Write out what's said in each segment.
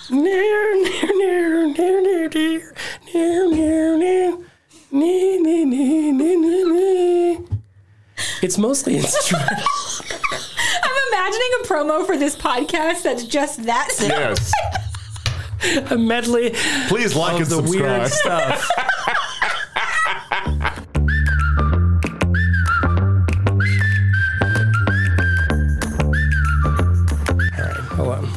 It's mostly instrumental. I'm imagining a promo for this podcast that's just that sound. Yes. A medley. Please like and the subscribe. Weird stuff. All right, hold on.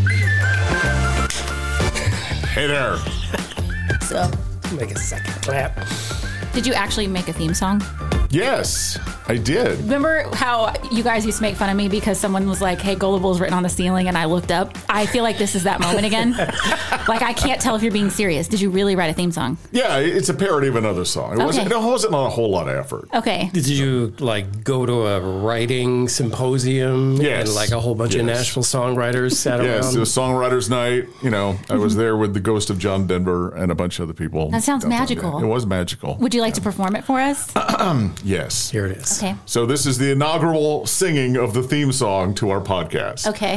Hey there. So, Make a second clap. did you actually make a theme song? Yes, I did. Remember how you guys used to make fun of me because someone was like, hey, Gullible's written on the ceiling, and I looked up? I feel like this is that moment again. Like, I can't tell if you're being serious. Did you really write a theme song? Yeah, it's a parody of another song. It wasn't a whole lot of effort. Okay. Did you like go to a writing symposium? Yes. And like a whole bunch of Nashville songwriters sat around? Yes, it was Songwriters Night. You know, I was there with the ghost of John Denver and a bunch of other people. That sounds magical. It was magical. Would you like to perform it for us? Yes. Here it is. Okay. So this is the inaugural singing of the theme song to our podcast. Okay.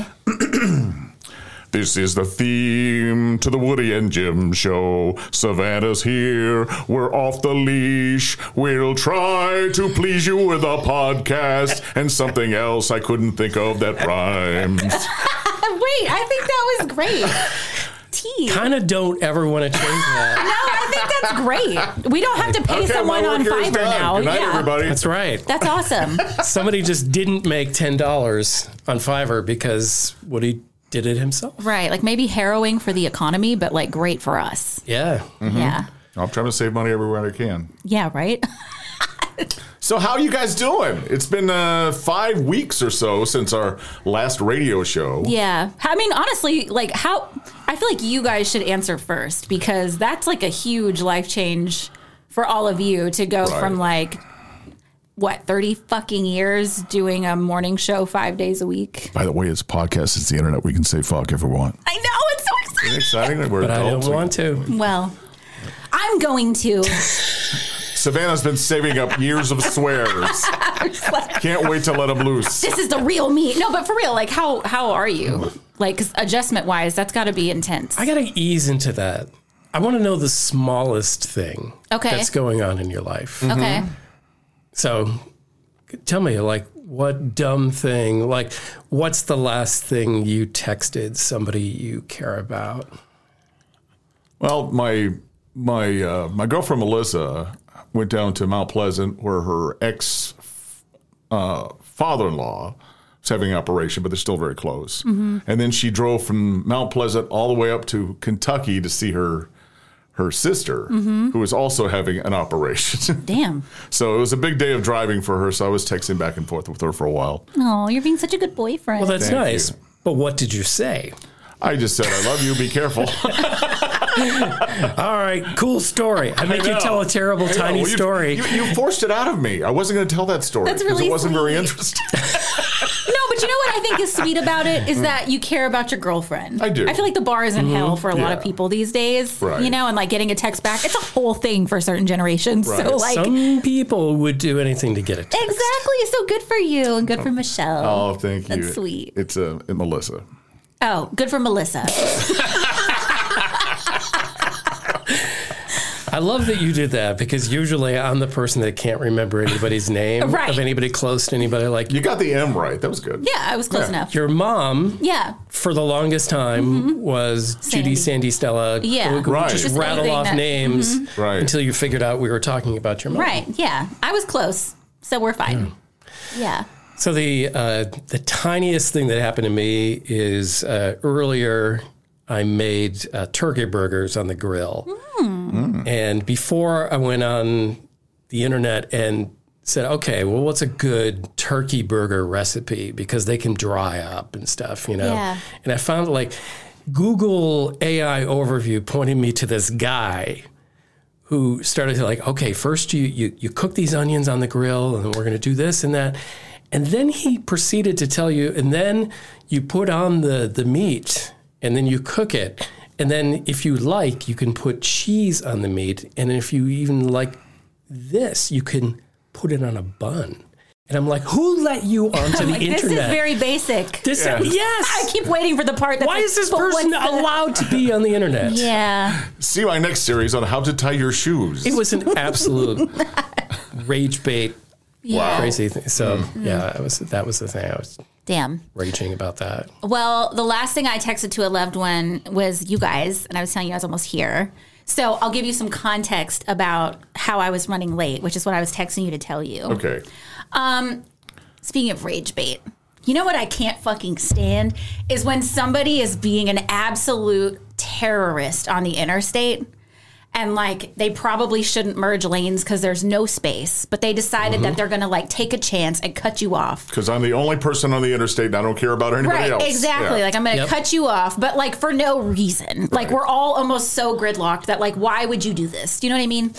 This is the theme to the Woody and Jim show. Savannah's here. We're off the leash. We'll try to please you with a podcast and something else I couldn't think of that rhymes. Wait, I think that was great. Kind of don't ever want to change that. No, I think that's great. We don't have to pay someone my on work here is Fiverr done. now. Good night, everybody. That's right. That's awesome. Somebody just didn't make $10 on Fiverr because Woody did it himself. Right. Like maybe harrowing for the economy, but like great for us. Yeah. Mm-hmm. Yeah. I'm trying to save money everywhere I can. Yeah, right? So how are you guys doing? It's been 5 weeks or so since our last radio show. Yeah. I mean, honestly, like how I feel like you guys should answer first because that's like a huge life change for all of you to go from like, what, 30 fucking years doing a morning show 5 days a week? By the way, it's a podcast. It's the internet. We can say fuck if we want. I know. It's so exciting. Exciting. We're But I adults. don't want to. Well, I'm going to. Savannah's been saving up years of swears. Can't wait to let them loose. This is the real me. No, but for real, like how are you? Like 'cause adjustment wise, that's got to be intense. I got to ease into that. I want to know the smallest thing that's going on in your life. Okay. So tell me, like, what dumb thing, like, what's the last thing you texted somebody you care about? Well, my girlfriend Melissa went down to Mount Pleasant where her ex father-in-law was having an operation, but they're still very close. Mm-hmm. And then she drove from Mount Pleasant all the way up to Kentucky to see her sister, who was also having an operation. Damn. So it was a big day of driving for her. So I was texting back and forth with her for a while. Oh, you're being such a good boyfriend. Well, that's Thank nice. you. But what did you say? I just said, I love you. Be careful. All right, cool story. I make you tell a terrible, tiny Well, story. You forced it out of me. I wasn't going to tell that story That's because really it wasn't very sweet. interesting. No, but you know what I think is sweet about it is that you care about your girlfriend. I do. I feel like the bar is in hell for a lot of Yeah. people these days. Right. You know, and like getting a text back, it's a whole thing for certain generations. Right. So like Some people would do anything to get it. exactly. So good for you and good for Michelle. Oh, thank you. That's sweet. It's Melissa. Oh, good for Melissa. I love that you did that because usually I'm the person that can't remember anybody's name Right. of anybody close to anybody. Like You got the M right. That was good. Yeah, I was close enough. your mom, Yeah. for the longest time, was Judy, Sandy, Stella. Yeah. We could Right. just Just rattle anything off that- names Right. until you figured out we were talking about your mom. Right. Yeah. I was close. So we're fine. Yeah. So the tiniest thing that happened to me is earlier I made turkey burgers on the grill. And before I went on the internet and said, okay, well, what's a good turkey burger recipe? Because they can dry up and stuff, you know? Yeah. And I found like Google AI overview pointed me to this guy who started to like, okay, first you cook these onions on the grill and we're going to do this and that. And then he proceeded to tell you, and then you put on the meat and then you cook it. And then if you like, you can put cheese on the meat. And if you even like this, you can put it on a bun. And I'm like, who let you onto the internet? This is very basic. Yes. I keep waiting for the part that's Why is this person allowed to be on the internet? Yeah. See my next series on how to tie your shoes. It was an absolute rage bait, crazy thing. So that was the thing. I was raging about that. Well, the last thing I texted to a loved one was you guys, and I was telling you I was almost here. So I'll give you some context about how I was running late, which is what I was texting you to tell you. Okay. Speaking of rage bait, you know what I can't fucking stand is when somebody is being an absolute terrorist on the interstate and like they probably shouldn't merge lanes because there's no space, but they decided that they're going to like take a chance and cut you off. Because I'm the only person on the interstate and I don't care about anybody else. Exactly. Yeah. Like I'm going to cut you off, but like for no reason. Like we're all almost so gridlocked that like, why would you do this? Do you know what I mean?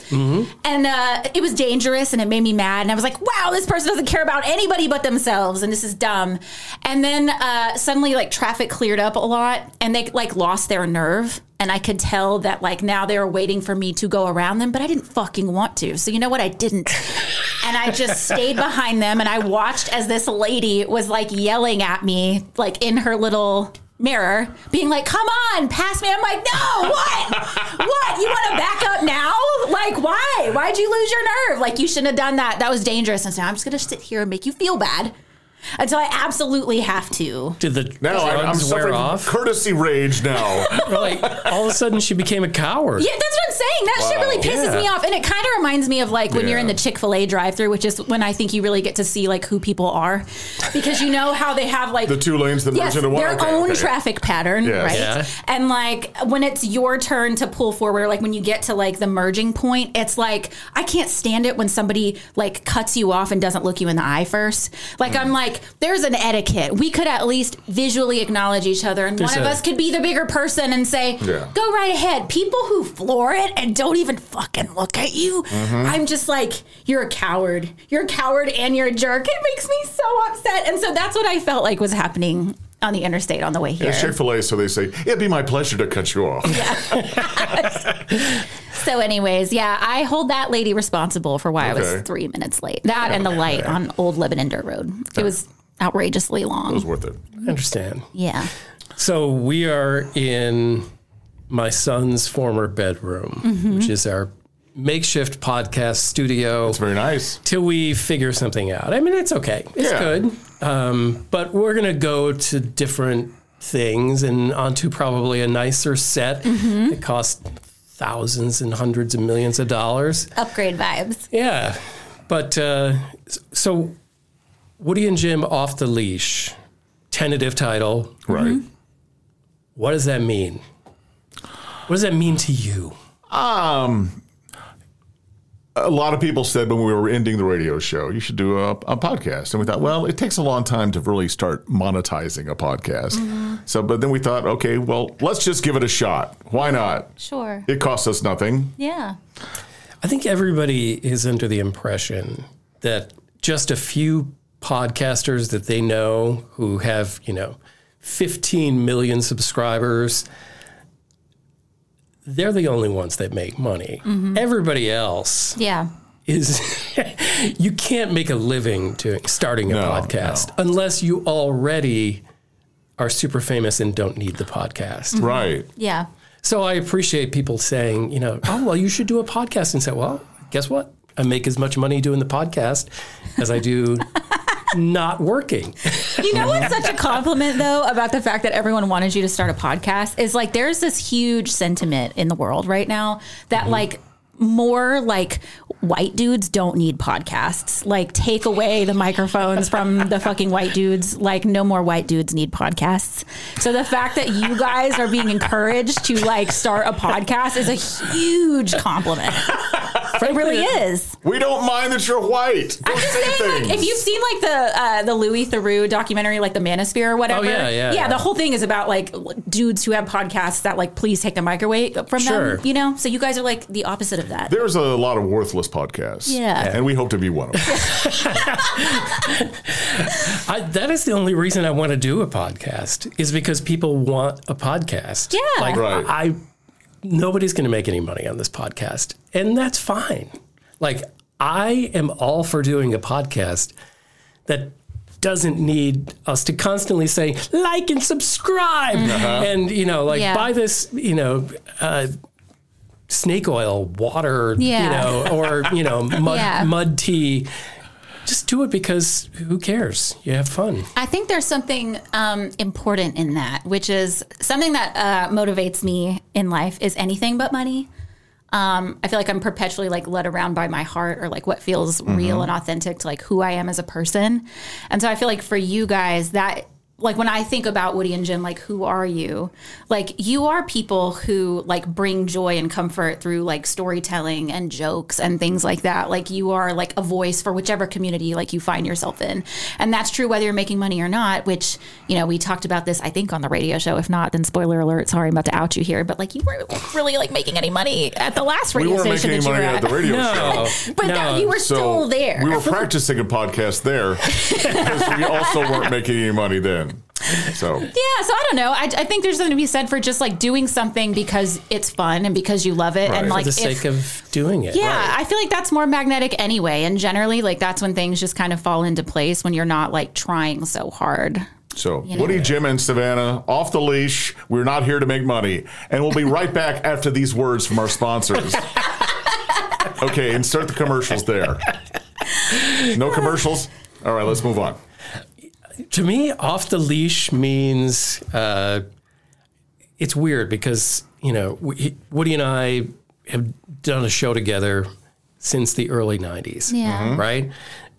And it was dangerous and it made me mad. And I was like, wow, this person doesn't care about anybody but themselves. And this is dumb. And then suddenly like traffic cleared up a lot and they like lost their nerve. And I could tell that, like, now they were waiting for me to go around them, but I didn't fucking want to. So you know what? I didn't. And I just stayed behind them, and I watched as this lady was, like, yelling at me, like, in her little mirror, being like, come on, pass me. I'm like, no, what? What? You want to back up now? Like, why? Why'd you lose your nerve? Like, you shouldn't have done that. That was dangerous. And so I'm just going to sit here and make you feel bad. Until I absolutely have to. Did the drugs wear off? Courtesy rage now. Like, all of a sudden she became a coward. Yeah, that's what I'm saying. That shit really pisses me off. And it kind of reminds me of like when you're in the Chick-fil-A drive-thru, which is when I think you really get to see like who people are. Because you know how they have like... the two lanes that merge into one. Their own traffic pattern, right? Yeah. And like when it's your turn to pull forward, like when you get to like the merging point, it's like, I can't stand it when somebody like cuts you off and doesn't look you in the eye first. Like I'm like, there's an etiquette. We could at least visually acknowledge each other, and one of us could be the bigger person and say, go right ahead. People who floor it and don't even fucking look at you, I'm just like, you're a coward. You're a coward and you're a jerk. It makes me so upset. And so that's what I felt like was happening on the interstate on the way here. It's Chick-fil-A, so they say, it'd be my pleasure to cut you off. So anyways, I hold that lady responsible for why I was 3 minutes late. That and the light on Old Lebanon Dirt Road. It was outrageously long. It was worth it. I understand. Yeah. So we are in my son's former bedroom, which is our makeshift podcast studio. It's very nice. Till we figure something out. I mean, it's okay. It's good. But we're going to go to different things and onto probably a nicer set. It costs thousands and hundreds of millions of dollars. Upgrade vibes. Yeah. But so Woody and Jim Off the Leash, tentative title. Right. What does that mean? What does that mean to you? A lot of people said when we were ending the radio show, you should do a podcast. And we thought, well, it takes a long time to really start monetizing a podcast. So, but then we thought, okay, well, let's just give it a shot. Why not? Sure. It costs us nothing. Yeah. I think everybody is under the impression that just a few podcasters that they know who have, 15 million subscribers, they're the only ones that make money. Everybody else is, you can't make a living starting a podcast unless you already are super famous and don't need the podcast. Right. Yeah. So I appreciate people saying, oh, well, you should do a podcast, and say, well, guess what? I make as much money doing the podcast as I do not working. You know what's such a compliment, though, about the fact that everyone wanted you to start a podcast is like there's this huge sentiment in the world right now that like more like white dudes don't need podcasts. Like take away the microphones from the fucking white dudes. Like no more white dudes need podcasts. So the fact that you guys are being encouraged to like start a podcast is a huge compliment. It really is. We don't mind that you're white. I'm just saying, like, if you've seen like the Louis Theroux documentary, like the Manosphere or whatever. Oh, yeah. The whole thing is about like dudes who have podcasts that like please take the mic away from them. So you guys are like the opposite of that. There's a lot of worthless podcasts. Yeah. And we hope to be one of them. That is the only reason I want to do a podcast is because people want a podcast. Yeah. Like right. Nobody's going to make any money on this podcast, and that's fine. Like I am all for doing a podcast that doesn't need us to constantly say, like and subscribe. And, buy this, snake oil, water, or, mud tea. Just do it because who cares? You have fun. I think there's something important in that, which is something that motivates me in life is anything but money. I feel like I'm perpetually like led around by my heart or like what feels real and authentic to like who I am as a person. And so I feel like for you guys that like when I think about Woody and Jim, like who are you? Like you are people who like bring joy and comfort through like storytelling and jokes and things like that. Like you are like a voice for whichever community like you find yourself in. And that's true whether you're making money or not, which, we talked about this, I think on the radio show. If not, then spoiler alert, sorry, I'm about to out you here. But like you weren't really like making any money at the last radio station that you were at. The radio show. But you were still there. We were practicing a podcast there because we also weren't making any money then. So I don't know. I think there's something to be said for just like doing something because it's fun and because you love it, and like for the sake of doing it. Yeah, right. I feel like that's more magnetic anyway, and generally like that's when things just kind of fall into place when you're not like trying so hard. So Woody, Jim, and Savannah off the leash. We're not here to make money, and we'll be right back after these words from our sponsors. Okay, insert the commercials there. No commercials. All right, let's move on. To me, off the leash means it's weird because, Woody and I have done a show together since the early 90s, right?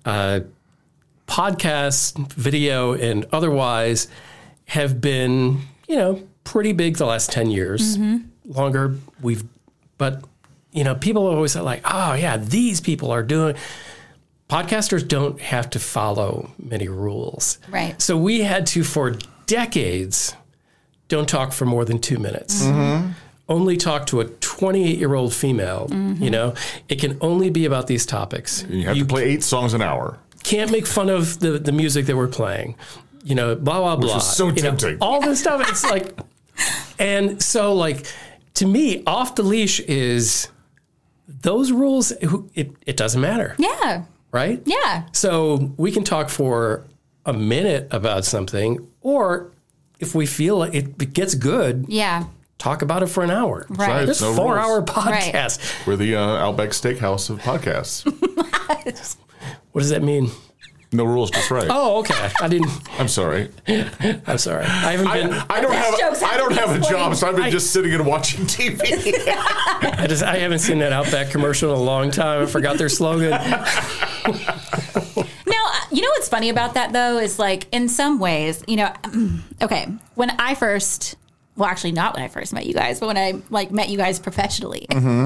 Podcasts, video, and otherwise have been, pretty big the last 10 years. Longer, but people always say like, oh, yeah, these people are doing... Podcasters don't have to follow many rules. Right. So we had to, for decades, don't talk for more than 2 minutes. Only talk to a 28-year-old female. It can only be about these topics. You have to play 8 songs an hour. Can't make fun of the music that we're playing. Blah, blah, blah. Which is so tempting. All this stuff. It's like, and so like, to me, off the leash is those rules. It doesn't matter. Yeah. Right? Yeah. So we can talk for a minute about something, or if we feel it gets good, talk about it for an hour. Right. This 4-hour podcast. Right. We're the Outback Steakhouse of podcasts. What does that mean? No rules, just right. Oh, okay. I'm sorry. I'm sorry. I haven't been. I don't have a job, so I've been just sitting and watching TV. I haven't seen that Outback commercial in a long time. I forgot their slogan. Now, you know what's funny about that though is like in some ways, okay, when I first. Well, actually, not when I first met you guys, but when I like met you guys professionally.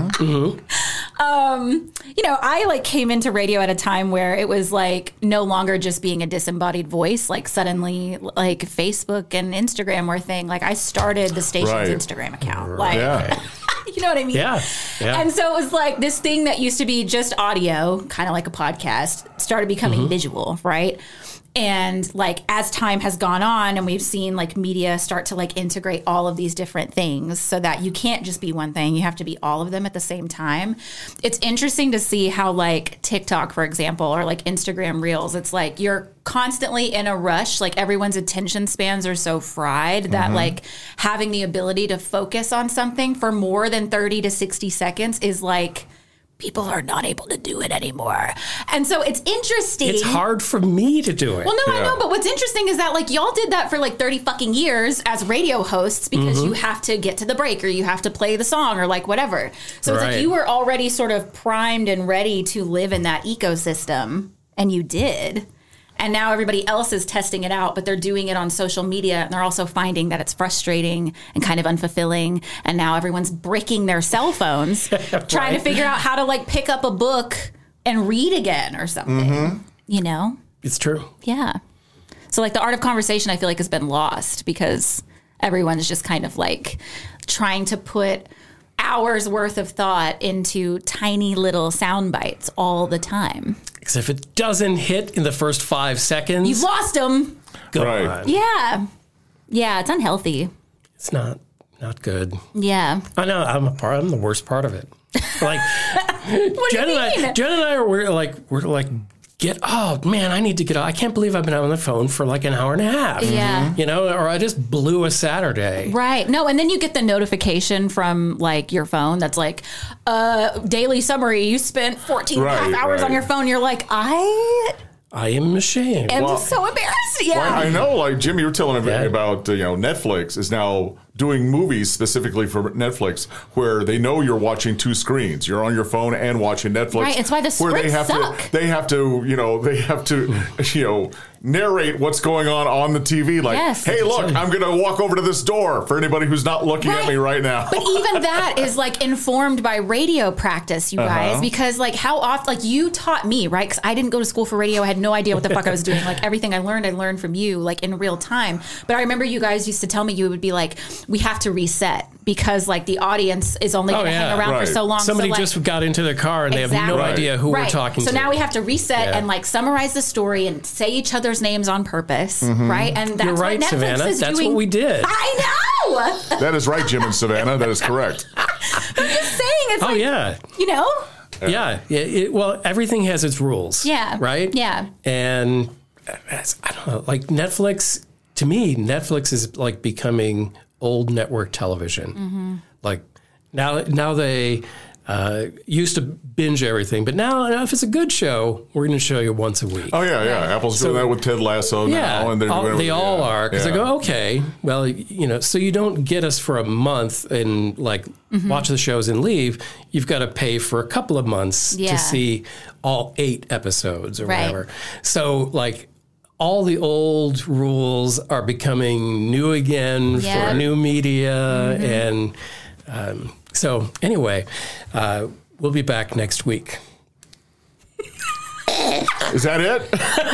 I like came into radio at a time where it was like no longer just being a disembodied voice. Like suddenly, like Facebook and Instagram were a thing. Like I started the station's Instagram account. Like, you know what I mean? Yeah. And so it was like this thing that used to be just audio, kind of like a podcast, started becoming visual, right? And like as time has gone on and we've seen like media start to like integrate all of these different things so that you can't just be one thing, you have to be all of them at the same time. It's interesting to see how like TikTok, for example, or like Instagram Reels, it's like you're constantly in a rush. Like everyone's attention spans are so fried that like having the ability to focus on something for more than 30 to 60 seconds is like people are not able to do it anymore. And so it's interesting. It's hard for me to do it. Well, no, I know. But what's interesting is that like y'all did that for like 30 fucking years as radio hosts because you have to get to the break or you have to play the song or like whatever. So it's like you were already sort of primed and ready to live in that ecosystem, and you did. And now everybody else is testing it out, but they're doing it on social media. And they're also finding that it's frustrating and kind of unfulfilling. And now everyone's bricking their cell phones, trying to figure out how to like pick up a book and read again or something, It's true. Yeah. So like the art of conversation, I feel like has been lost because everyone's just kind of like trying to put hours worth of thought into tiny little sound bites all the time. Because if it doesn't hit in the first 5 seconds, you've lost them. Go on. Yeah. Yeah, it's unhealthy. It's not good. Yeah. I know. I'm the worst part of it. Like what Jen do you mean? Jen and I we're like oh man, I need to get, I can't believe I've been on the phone for like an hour and a half. Yeah. You know, or I just blew a Saturday. Right. No, and then you get the notification from like your phone that's like, daily summary, you spent 14 and a half hours on your phone. You're like, I am ashamed. I'm so embarrassed. Yeah. Well, I know, like Jim, you were telling me about, Netflix is now doing movies specifically for Netflix where they know you're watching two screens. You're on your phone and watching Netflix. Right. It's why the scripts suck. They have to narrate what's going on the TV. Like, hey, look, I'm going to walk over to this door for anybody who's not looking at me right now. But even that is like informed by radio practice, you guys, because like how often, like you taught me, right? Because I didn't go to school for radio. I had no idea what the fuck I was doing. Like everything I learned from you, like in real time. But I remember you guys used to tell me, you would be like, we have to reset because like the audience is only going to hang around for so long. Somebody so, like, just got into their car and they have no idea who we're talking to. So now we have to reset and like summarize the story and say each other's names on purpose, right? And that's You're right, what Netflix Savannah. is That's doing. what we did. I know. That is right, Jim and Savannah. That is correct. I'm just saying. It's you know? Yeah. Well, everything has its rules. Yeah. Right? Yeah. And I don't know, like Netflix, to me, Netflix is like becoming old network television. Like now they used to binge everything, but now if it's a good show, we're going to show you once a week. Oh, yeah. Apple's doing that with Ted Lasso now. And they all are. Because I go, okay, well, so you don't get us for a month and like watch the shows and leave. You've got to pay for a couple of months to see all 8 episodes or whatever. So like all the old rules are becoming new again for new media. And so anyway, we'll be back next week. Is that it?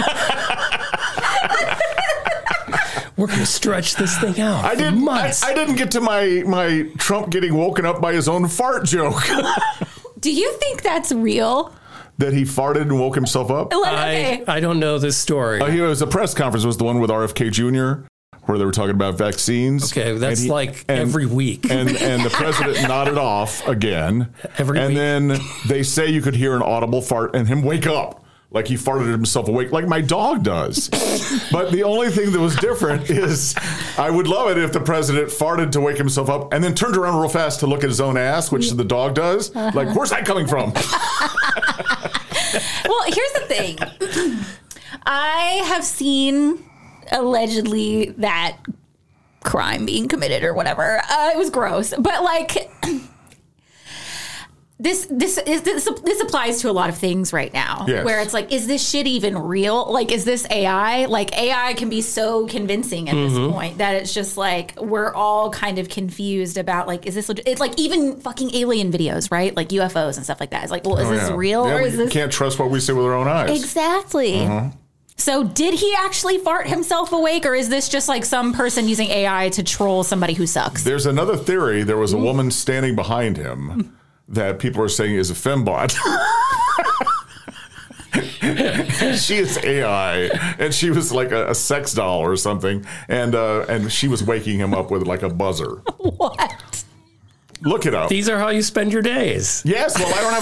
We're going to stretch this thing out. I didn't get to my Trump getting woken up by his own fart joke. Do you think that's real? That he farted and woke himself up? I don't know this story. He was a press conference. Was the one with RFK Jr. where they were talking about vaccines. Okay, that's every week. And the president nodded off again. Every week. And then they say you could hear an audible fart and him wake up. Like he farted himself awake, like my dog does. But the only thing that was different is I would love it if the president farted to wake himself up and then turned around real fast to look at his own ass, which the dog does. Like, where's that coming from? Well, here's the thing. I have seen allegedly that crime being committed or whatever. It was gross. But like... This applies to a lot of things right now, where it's like, is this shit even real? Like, is this AI? Like, AI can be so convincing at this point that it's just like, we're all kind of confused about like, is this legit? It's like even fucking alien videos, right? Like UFOs and stuff like that. It's like, well, is this real or is this? Can't trust what we see with our own eyes. Exactly. So did he actually fart himself awake, or is this just like some person using AI to troll somebody who sucks? There's another theory. There was a woman standing behind him that people are saying is a fembot. She is AI, and she was like a sex doll or something, and she was waking him up with like a buzzer. What? Look it up. These are how you spend your days. Yes, well, I don't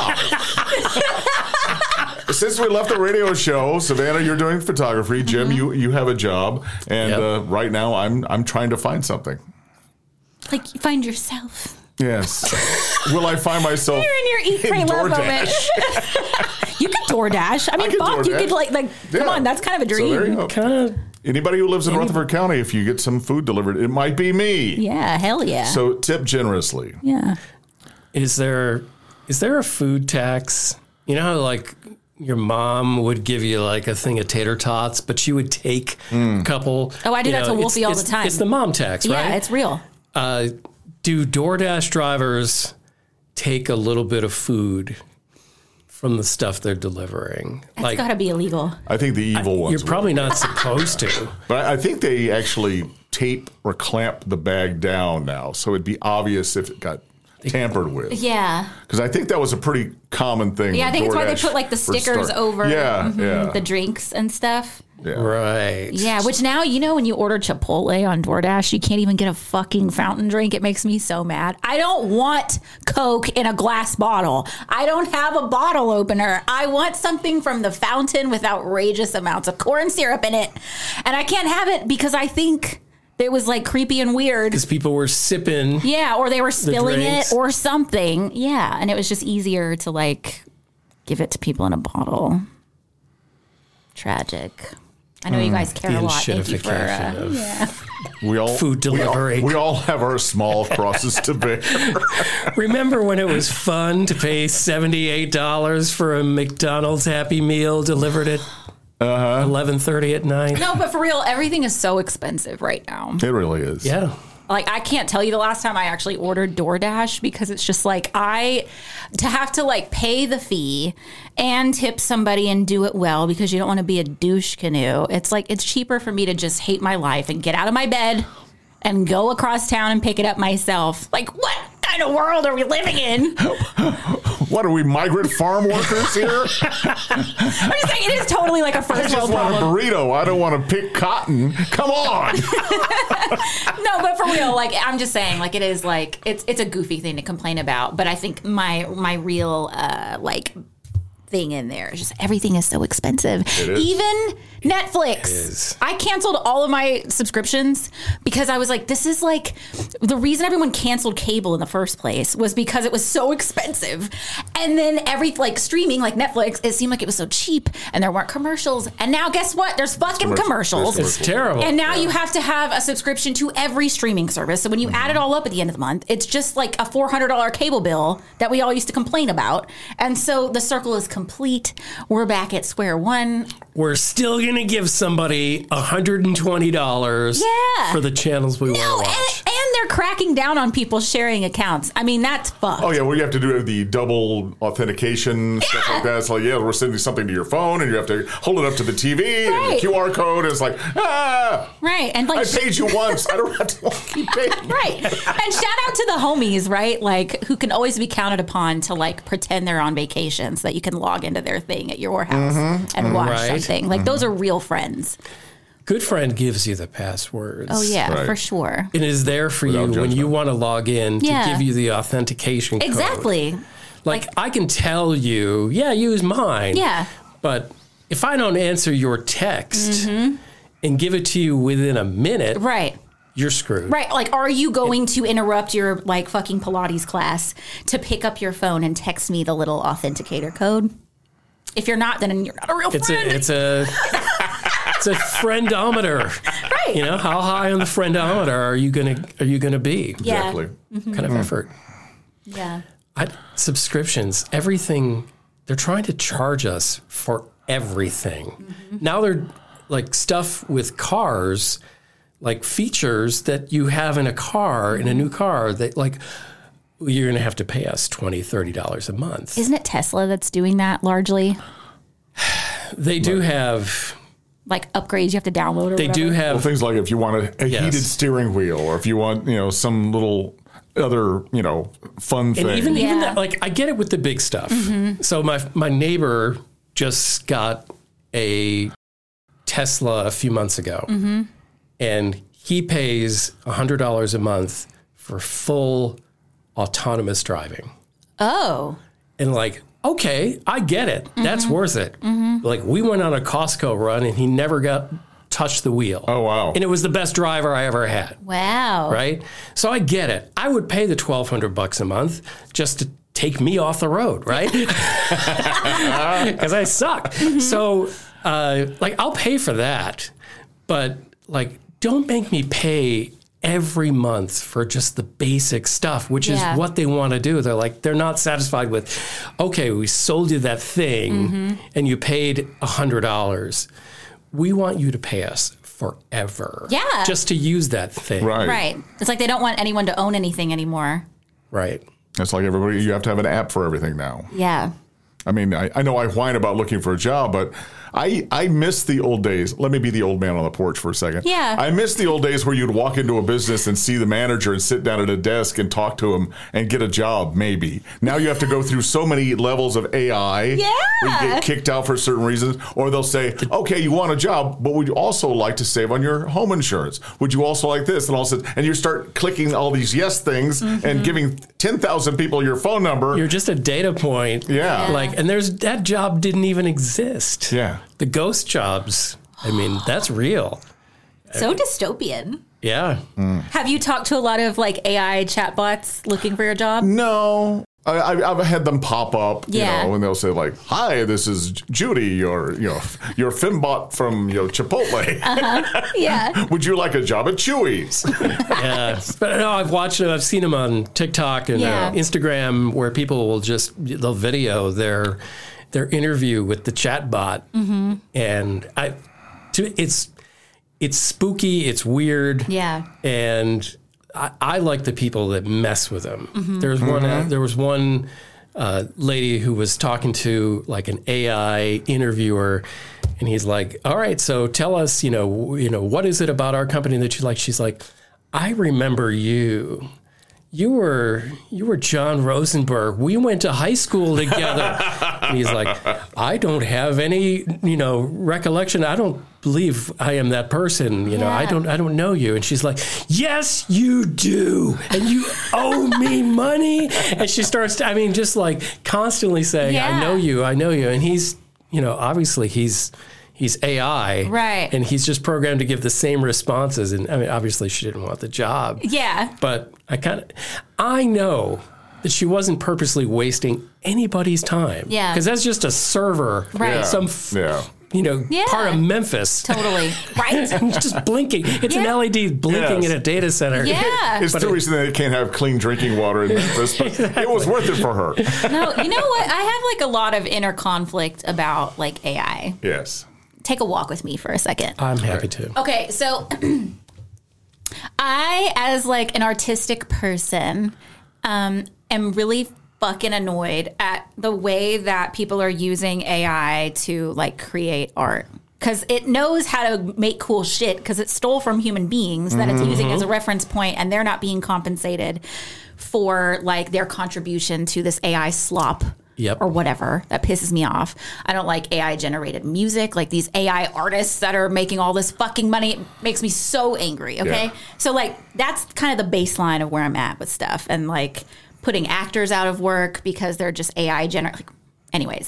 have a job. Since we left the radio show, Savannah, you're doing photography. Jim, you have a job, and right now I'm trying to find something. Like find yourself. Yes. Will I find myself? You're in your eat, pray, love moment. You could DoorDash. I mean, fuck, you could like come on, that's kind of a dream. So there you go. Anybody who lives in Rutherford County, if you get some food delivered, it might be me. Yeah, hell yeah. So tip generously. Yeah. Is there a food tax? You know how like your mom would give you like a thing of tater tots, but she would take a couple. Oh, I do that to Wolfie all the time. It's the mom tax, right? Yeah, it's real. Do DoorDash drivers take a little bit of food from the stuff they're delivering? That's got to be illegal. I think the evil ones. You're probably not supposed to. But I think they actually tape or clamp the bag down now, so it'd be obvious if it got tampered with. Yeah. Because I think that was a pretty common thing. Yeah, I think it's why they DoorDash put like the stickers over the drinks and stuff. Yeah. Right. Yeah, which now, when you order Chipotle on DoorDash, you can't even get a fucking fountain drink. It makes me so mad. I don't want Coke in a glass bottle. I don't have a bottle opener. I want something from the fountain with outrageous amounts of corn syrup in it. And I can't have it because I think it was like creepy and weird. Because people were sipping. Yeah, or they were spilling drinks. it or something. Yeah, and it was just easier to like give it to people in a bottle. Tragic. I know you guys care The a lot. Thank you for shitification of We all food delivery. We all have our small crosses to bear. Remember when it was fun to pay $78 for a McDonald's Happy Meal delivered at 11:30 at night? No, but for real, everything is so expensive right now. It really is. Yeah. Like, I can't tell you the last time I actually ordered DoorDash because it's just like to have to like pay the fee and tip somebody and do it well because you don't want to be a douche canoe. It's like, it's cheaper for me to just hate my life and get out of my bed and go across town and pick it up myself. Like, what kind of world are we living in? What are we, migrant farm workers here? I'm just saying, it is totally like a I first just world want a problem. burrito. I don't want to pick cotton. Come on. No, but for real, like, I'm just saying, like, it is like, it's a goofy thing to complain about. But I think my real, thing in there is just everything is so expensive. It is. Even Netflix. is. I canceled all of my subscriptions because I was like, this is like, the reason everyone canceled cable in the first place was because it was so expensive. And then streaming, like Netflix, it seemed like it was so cheap and there weren't commercials. And now guess what? There's fucking commercials. It's terrible. And now you have to have a subscription to every streaming service. So when you add it all up at the end of the month, it's just like a $400 cable bill that we all used to complain about. And so the circle is complete. We're back at square one. We're still going to give somebody $120 for the channels we want to watch. And they're cracking down on people sharing accounts. I mean, that's fucked. Oh, yeah. Well, you have to do the double authentication, stuff like that. It's like, we're sending something to your phone and you have to hold it up to the TV and the QR code. And it's like, Right. And like, I paid you once. I don't have to keep paying. Right. And shout out to the homies, right? Like, who can always be counted upon to like pretend they're on vacation so that you can log into their thing at your house and watch something. Like, those are real friends. Good Friend gives you the passwords. Oh, yeah, Right. for sure. It is there for Without you when judgment. you want to log in to give you the authentication code. Exactly. Like, I can tell you, use mine. Yeah. But if I don't answer your text and give it to you within a minute, Right. you're screwed. Right. Like, are you going to interrupt your like fucking Pilates class to pick up your phone and text me the little authenticator code? If you're not, then you're not a real friend. It's a friendometer. Right. You know, how high on the friendometer are you gonna be? Yeah. Exactly. What kind of effort? Yeah. Subscriptions, everything, they're trying to charge us for everything. Now they're like stuff with cars, like features that you have in a car, in a new car, that like, you're going to have to pay us $20, $30 a month. Isn't it Tesla that's doing that largely? They do have... Like upgrades you have to download or They do whatever? have... Well, things like if you want a heated steering wheel or if you want, some little other, fun thing. And even Yeah. that, like, I get it with the big stuff. So my neighbor just got a Tesla a few months ago, and he pays $100 a month for full autonomous driving. Oh. And like, okay, I get it. That's worth it. Like, we went on a Costco run, and he never touched the wheel. Oh, wow. And it was the best driver I ever had. Wow. Right? So I get it. I would pay the $1,200 a month just to take me off the road, right? Because I suck. So, I'll pay for that. But, like, don't make me pay every month for just the basic stuff, which is what they want to do. They're not satisfied with, okay, we sold you that thing and you paid $100. We want you to pay us forever. Yeah. Just to use that thing. Right. Right. It's like they don't want anyone to own anything anymore. Right. It's like everybody, you have to have an app for everything now. Yeah. I mean, I know I whine about looking for a job, but I miss the old days. Let me be the old man on the porch for a second. Yeah. I miss the old days where you'd walk into a business and see the manager and sit down at a desk and talk to him and get a job, maybe. Now you have to go through so many levels of AI. Yeah. Where you get kicked out for certain reasons. Or they'll say, okay, you want a job, but would you also like to save on your home insurance? Would you also like this? And all of a sudden, and you start clicking all these yes things and giving 10,000 people your phone number. You're just a data point. Yeah. Like, and that job didn't even exist. Yeah. The ghost jobs. I mean, that's real. So dystopian. Yeah. Have you talked to a lot of like AI chatbots looking for your job? No. I've had them pop up, Yeah. and they'll say like, "Hi, this is Judy, your Fimbot from Chipotle. Yeah. Would you like a job at Chewy's?" Yeah. But no, I've seen them on TikTok and Yeah. Instagram where people will they'll video their interview with the chatbot. And it's spooky, it's weird. Yeah. And I like the people that mess with them. There was one lady who was talking to like an AI interviewer, and he's like, "All right, so tell us, what is it about our company that you like?" She's like, "I remember you. You were John Rosenberg. We went to high school together." And he's like, "I don't have any, recollection. I don't believe I am that person. I don't know you." And she's like, "Yes, you do. And you owe me money." And she starts, just like constantly saying, Yeah. I know you. And he's, obviously he's AI. Right. And he's just programmed to give the same responses. And obviously she didn't want the job. Yeah. But I know that she wasn't purposely wasting anybody's time. Yeah. Because that's just a server. Right. Yeah. Part of Memphis. Totally. Right. Just blinking. It's an Yeah. LED blinking Yes. in a data center. Yeah. It's the reason they can't have clean drinking water in Memphis, but it was worth it for her. No, you know what? I have like a lot of inner conflict about like AI. Yes. Take a walk with me for a second. I'm happy to. Okay, so I, as like an artistic person, am really fucking annoyed at the way that people are using AI to like create art. Because it knows how to make cool shit because it stole from human beings that it's using as a reference point, and they're not being compensated for like their contribution to this AI slop. Yep. Or whatever. That pisses me off. I don't like AI generated music, like these AI artists that are making all this fucking money. It makes me so angry. Okay. Yeah. So like that's kind of the baseline of where I'm at with stuff, and like putting actors out of work because they're just AI generated. Anyways.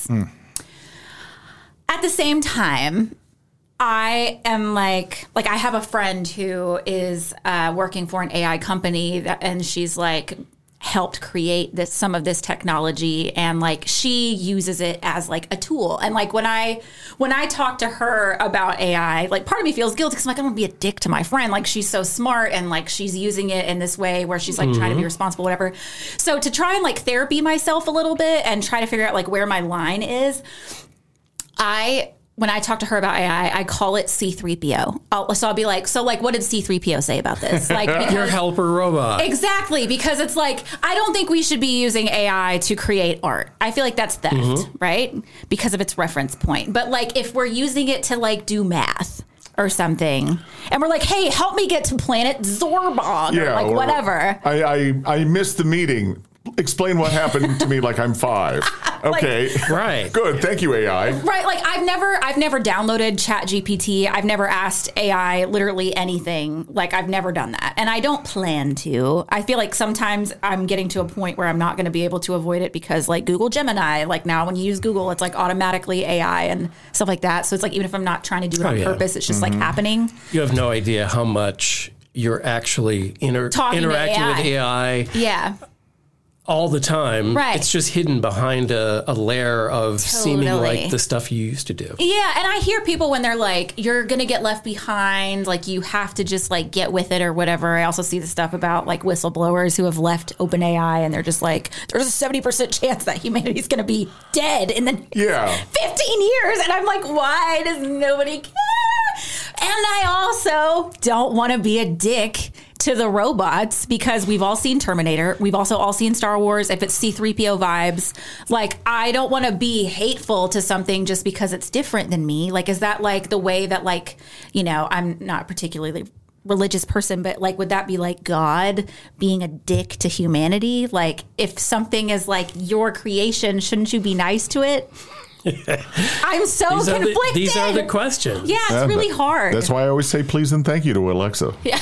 At the same time, I am like I have a friend who is working for an AI company and she's like helped create some of this technology, and like she uses it as like a tool. And like when I talk to her about AI, like part of me feels guilty because I'm like, I don't want to be a dick to my friend. Like she's so smart and like she's using it in this way where she's like trying to be responsible, whatever. So to try and like therapy myself a little bit and try to figure out like where my line is, when I talk to her about AI, I call it C-3PO. So I'll be like, so like, what did C-3PO say about this? Like, Your helper robot. Exactly, because it's like, I don't think we should be using AI to create art. I feel like that's theft, right? Because of its reference point. But like, if we're using it to like do math or something, and we're like, hey, help me get to planet Zorbog, or like whatever. I missed the meeting. Explain what happened to me like I'm 5. Okay. Right. Good. Thank you, AI. Right. Like I've never downloaded ChatGPT. I've never asked AI literally anything. Like I've never done that. And I don't plan to. I feel like sometimes I'm getting to a point where I'm not going to be able to avoid it because like Google Gemini, like now when you use Google, it's like automatically AI and stuff like that. So it's like, even if I'm not trying to do it on purpose, it's just like happening. You have no idea how much you're actually interacting with AI. Yeah. All the time. Right. It's just hidden behind a layer of seeming like the stuff you used to do. Yeah, and I hear people when they're like, you're going to get left behind, like you have to just like get with it or whatever. I also see the stuff about like whistleblowers who have left OpenAI and they're just like, there's a 70% chance that humanity's going to be dead in the 15 years. And I'm like, why does nobody care? And I also don't want to be a dick to the robots, because we've all seen Terminator. We've also all seen Star Wars. If it's C-3PO vibes, like, I don't want to be hateful to something just because it's different than me. Like, is that like the way that, like, you know, I'm not particularly religious person, but like, would that be like God being a dick to humanity? Like, if something is like your creation, shouldn't you be nice to it? I'm so conflicted. These are the questions. Yeah, it's really hard. That's why I always say please and thank you to Alexa. Yeah.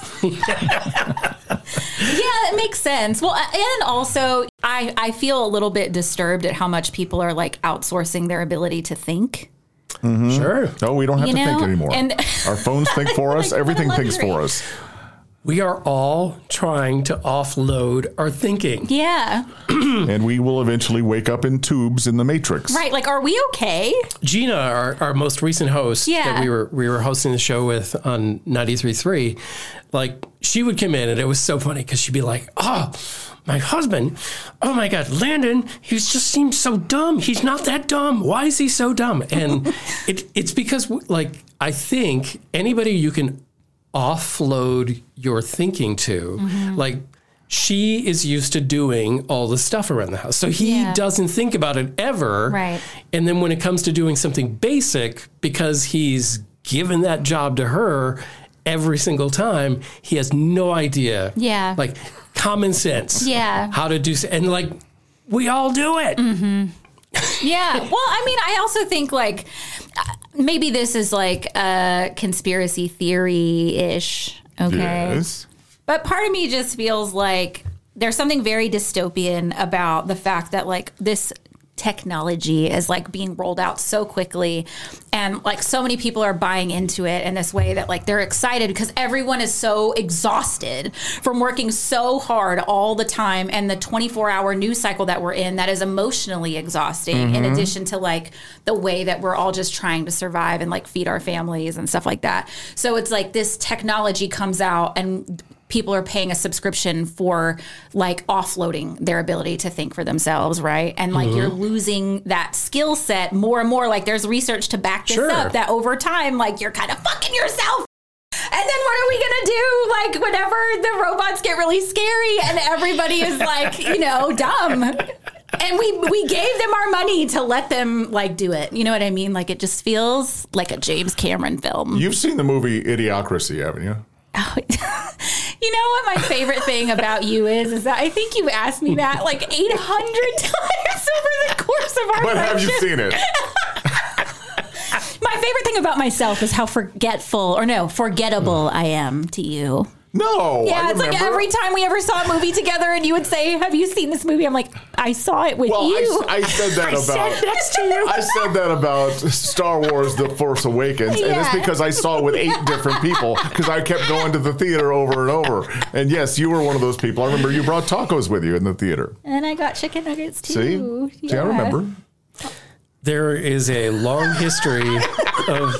Yeah, it makes sense. Well, and also I feel a little bit disturbed at how much people are like outsourcing their ability to think. Mm-hmm. Sure. No, we don't have to think anymore. And our phones think for us. Like, everything thinks for us. We are all trying to offload our thinking. Yeah. And we will eventually wake up in tubes in the Matrix. Right. Like, are we okay? Gina, our most recent host that we were hosting the show with on 93.3, like, she would come in and it was so funny because she'd be like, oh, my husband, oh my God, Landon, he just seems so dumb. He's not that dumb. Why is he so dumb? And it's because, like, I think anybody you can offload your thinking to, like, she is used to doing all the stuff around the house. So he doesn't think about it ever. Right. And then when it comes to doing something basic, because he's given that job to her every single time, he has no idea. Yeah. Like, common sense. Yeah. How to do, and like, we all do it. Mm-hmm. Yeah. Well, I mean, I also think, like, maybe this is like a conspiracy theory-ish. Okay. Yes. But part of me just feels like there's something very dystopian about the fact that, like, this technology is like being rolled out so quickly, and like so many people are buying into it in this way that, like, they're excited because everyone is so exhausted from working so hard all the time, and the 24-hour news cycle that we're in that is emotionally exhausting, in addition to like the way that we're all just trying to survive and like feed our families and stuff like that. So it's like this technology comes out and people are paying a subscription for like offloading their ability to think for themselves, right? And like you're losing that skill set more and more. Like, there's research to back this up, that over time, like, you're kind of fucking yourself. And then what are we going to do? Like, whenever the robots get really scary and everybody is like, you know, dumb. And we gave them our money to let them like do it. You know what I mean? Like, it just feels like a James Cameron film. You've seen the movie Idiocracy, haven't you? Oh, you know what my favorite thing about you is that I think you've asked me that like 800 times over the course of our But friendship. have you seen it? My favorite thing about myself is how forgettable I am to you. No. Yeah, it's like every time we ever saw a movie together and you would say, have you seen this movie? I'm like, I saw it with you. I said that sat next to you. I said that about Star Wars The Force Awakens, and it's because I saw it with 8 different people, because I kept going to the theater over and over. And yes, you were one of those people. I remember you brought tacos with you in the theater. And I got chicken nuggets too. See, I remember. There is a long history of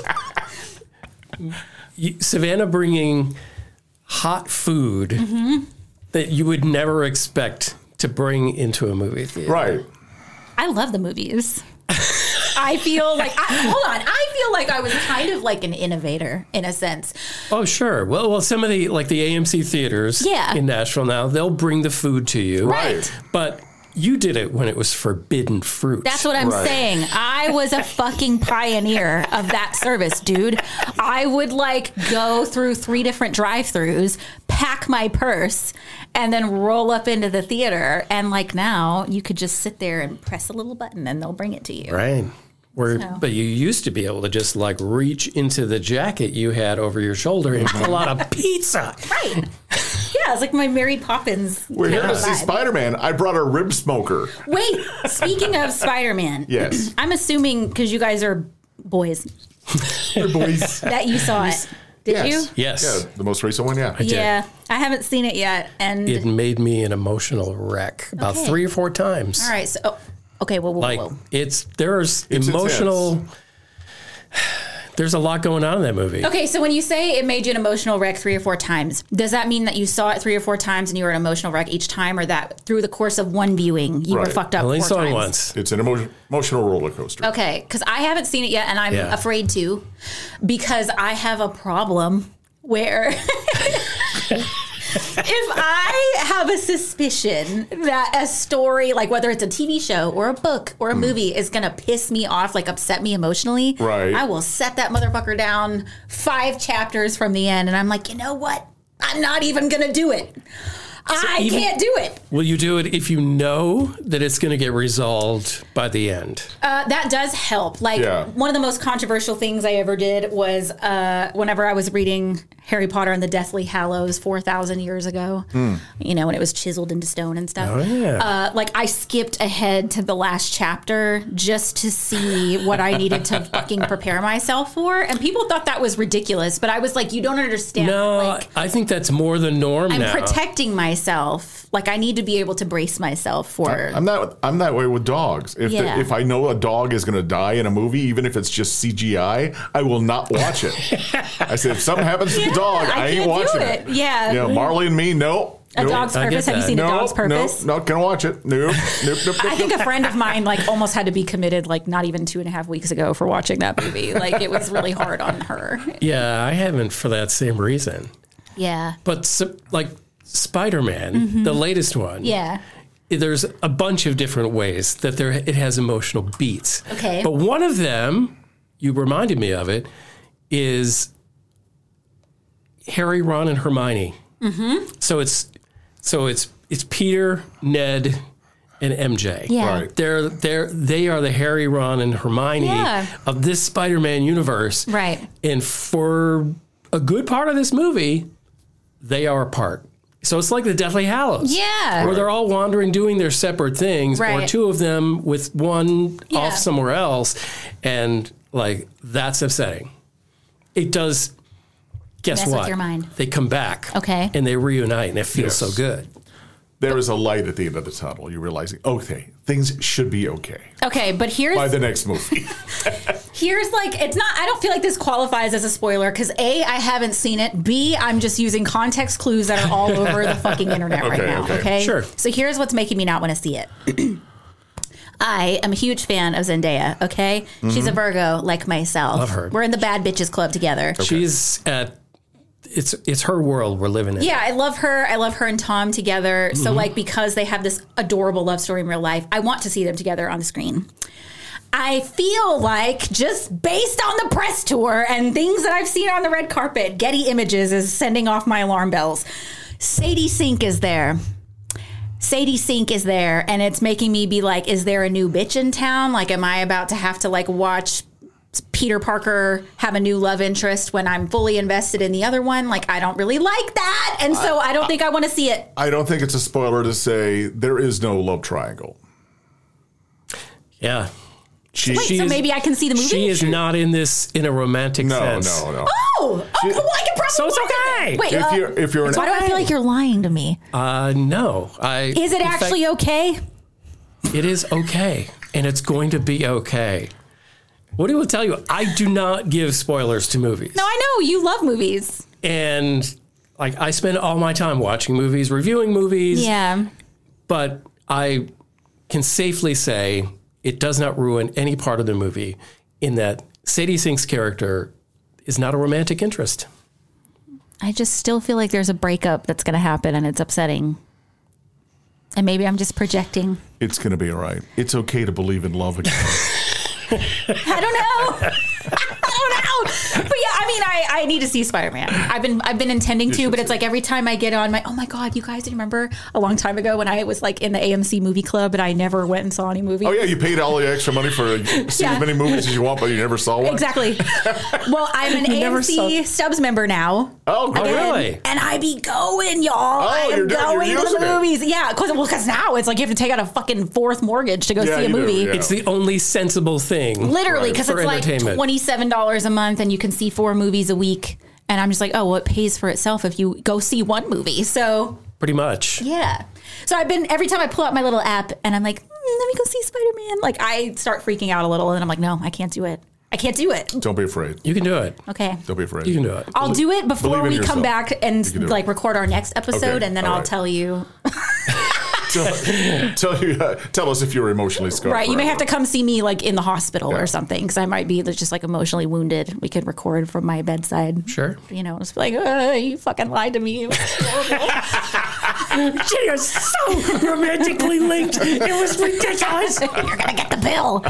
Savannah bringing hot food that you would never expect to bring into a movie theater. Right. I love the movies. I feel like, I feel like I was kind of like an innovator in a sense. Oh, sure. Well, some of the AMC theaters in Nashville now, they'll bring the food to you. Right. But you did it when it was forbidden fruit. That's what I'm saying. I was a fucking pioneer of that service, dude. I would like go through 3 different drive-thrus, pack my purse, and then roll up into the theater. And like now, you could just sit there and press a little button and they'll bring it to you. Right. But you used to be able to just like reach into the jacket you had over your shoulder and pull out a pizza. Right. Yeah, it's like my Mary Poppins. We're here to see Spider-Man. I brought a rib smoker. Wait, speaking of Spider-Man. Yes. I'm assuming, because you guys are boys. We're boys. That you saw it. Did you? Yes. Yeah, the most recent one, yeah. I did. Yeah, I haven't seen it yet. And it made me an emotional wreck about 3 or 4 times. All right, so... Okay, whoa. There's emotional... Intense. There's a lot going on in that movie. Okay, so when you say it made you an emotional wreck 3 or 4 times, does that mean that you saw it 3 or 4 times and you were an emotional wreck each time, or that through the course of one viewing you were fucked up 4 times? I only saw it once. It's an emotional roller coaster. Okay, because I haven't seen it yet, and I'm afraid to, because I have a problem where... If I have a suspicion that a story, like whether it's a TV show or a book or a movie, is going to piss me off, like upset me emotionally, Right. I will set that motherfucker down 5 chapters from the end. And I'm like, you know what? I'm not even going to do it. I can't do it. Will you do it if you know that it's going to get resolved by the end? That does help. Like, one of the most controversial things I ever did was whenever I was reading Harry Potter and the Deathly Hallows 4,000 years ago, you know, when it was chiseled into stone and stuff. Oh, yeah. Like, I skipped ahead to the last chapter just to see what I needed to fucking prepare myself for. And people thought that was ridiculous, but I was like, you don't understand. No, like, I think that's more the norm I'm now. protecting myself. Like, I need to be able to brace myself for. I'm that way with dogs. If I know a dog is going to die in a movie, even if it's just CGI, I will not watch it. I said, if something happens to the dog, I ain't watching it. Yeah. You know, Marley and Me, nope. A Dog's Purpose. Have you seen A Dog's Purpose? Nope, not gonna watch it. Nope. I think a friend of mine like almost had to be committed like not even 2.5 weeks ago for watching that movie. Like, it was really hard on her. Yeah, I haven't for that same reason. Yeah. But like Spider-Man, the latest one. Yeah. There's a bunch of different ways that it has emotional beats. Okay. But one of them, you reminded me of it, is Harry, Ron, and Hermione. Mm-hmm. So it's Peter, Ned, and MJ. Yeah. Right. They are the Harry, Ron, and Hermione of this Spider-Man universe. Right. And for a good part of this movie, they are apart. So it's like the Deathly Hallows. Yeah. Where they're all wandering, doing their separate things, or two of them with one off somewhere else. And, like, that's upsetting. It does, guess Mess what? with your mind. They come back. Okay. And they reunite, and it feels so good. There is a light at the end of the tunnel. You're realizing, okay, things should be okay Okay, but here's by the next movie. here's like, it's not, I don't feel like this qualifies as a spoiler because A, I haven't seen it. B, I'm just using context clues that are all over the fucking internet right now. Okay. Sure. So here's what's making me not want to see it. I am a huge fan of Zendaya, okay? She's a Virgo like myself. Love her. We're in the Bad Bitches Club together. She's at, it's her world we're living in. Yeah, I love her. I love her and Tom together. So, like, because they have this adorable love story in real life, I want to see them together on the screen. I feel like, just based on the press tour and things that I've seen on the red carpet, Getty Images is sending off my alarm bells. Sadie Sink is there. And it's making me be like, is there a new bitch in town? Like, am I about to have to, like, watch Peter Parker have a new love interest when I'm fully invested in the other one? Like, I don't really like that. And so I don't think I want to see it. I don't think it's a spoiler to say there is no love triangle. Yeah. So maybe I can see the movie? She is not in this in a romantic sense. No. Oh, well, I can probably So it's watch okay. it. Wait, If you're an why do I feel like you're lying to me? No. Is it actually okay? It is okay. And it's going to be okay. What do I tell you? I do not give spoilers to movies. No, I know. You love movies. And, like, I spend all my time watching movies, reviewing movies. Yeah. But I can safely say it does not ruin any part of the movie in that Sadie Sink's character is not a romantic interest. I just still feel like there's a breakup that's going to happen and it's upsetting. And maybe I'm just projecting. It's going to be all right. It's okay to believe in love again. I don't know. But yeah, I mean, I need to see Spider-Man. I've been intending to, but it's like every time I get on oh my God, you guys, do you remember a long time ago when I was like in the AMC movie club and I never went and saw any movies? Oh yeah, you paid all the extra money for seeing as many movies as you want, but you never saw one? Exactly. Well, I'm an AMC Stubs member now. Oh, Oh, really? And I be going, y'all. I am you're going to using the it. movies. Yeah, because now it's like you have to take out a fucking fourth mortgage to go see a you do, movie. yeah. It's the only sensible thing. Literally, because for it's like entertainment. $27 a month and you can see 4 movies a week. And I'm just like, oh, well, it pays for itself if you go see one movie. So, Pretty much. yeah. So every time I pull out my little app and I'm like, let me go see Spider-Man. Like, I start freaking out a little and I'm like, no, I can't do it. I can't do it. Don't be afraid. You can do it. Okay. Don't be afraid. You can do it. I'll do it before believe in we come yourself. back You can do and it. like record our next episode, Okay, and then all I'll right. tell you. Tell us if you're emotionally scarred. Right. You may forever. have to come see me like in the hospital or something because I might be just like emotionally wounded. We could record from my bedside. Sure. You know, just like, you fucking lied to me. It was horrible. They are so romantically linked. It was ridiculous. You're going to get the bill.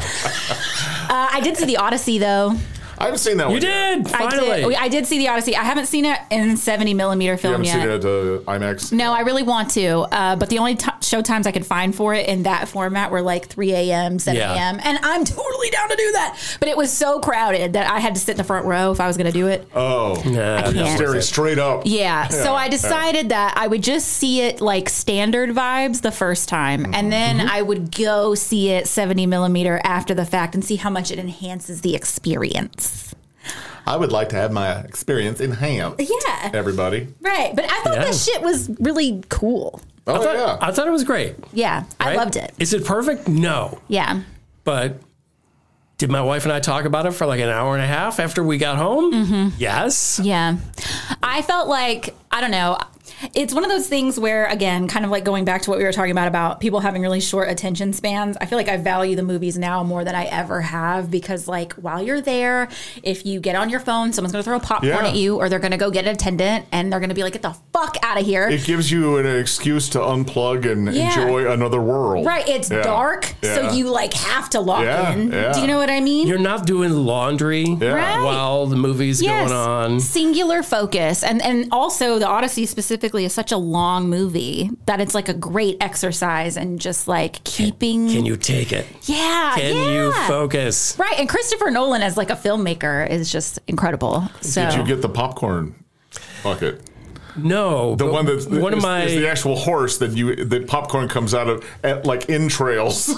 I did see the Odyssey, though. I haven't seen that one. You did, yet. finally. I did see the Odyssey. I haven't seen it in 70 millimeter You film haven't yet. seen it at IMAX? No, I really want to. But the only show times I could find for it in that format were like 3 a.m., 7 a.m. And I'm totally down to do that. But it was so crowded that I had to sit in the front row if I was going to do it. Oh. Nah, can't. Staring straight up. Yeah. So I decided that I would just see it like standard vibes the first time. And then I would go see it 70 millimeter after the fact and see how much it enhances the experience. I would like to have my experience enhanced. Yeah. Everybody. Right. But I thought that shit was really cool. Oh, yeah. I thought it was great. Yeah. I right? loved it. Is it perfect? No. Yeah. But did my wife and I talk about it for like an hour and a half after we got home? Mm-hmm. Yes. Yeah. I felt like, I don't know. It's one of those things where, again, kind of like going back to what we were talking about people having really short attention spans. I feel like I value the movies now more than I ever have because, like, while you're there, if you get on your phone, someone's going to throw popcorn at you or they're going to go get an attendant and they're going to be like, get the fuck out of here. It gives you an excuse to unplug and enjoy another world. Right. It's dark, so you, like, have to lock in. Yeah. Do you know what I mean? You're not doing laundry Right. while the movie's going on. Singular focus. And also the Odyssey specifically is such a long movie that it's like a great exercise and just like keeping. Can you take it? Yeah. Can you focus? Right. And Christopher Nolan as like a filmmaker is just incredible. So Did you get the popcorn bucket? No. The one that's one of my is the actual horse that the popcorn comes out of at like entrails.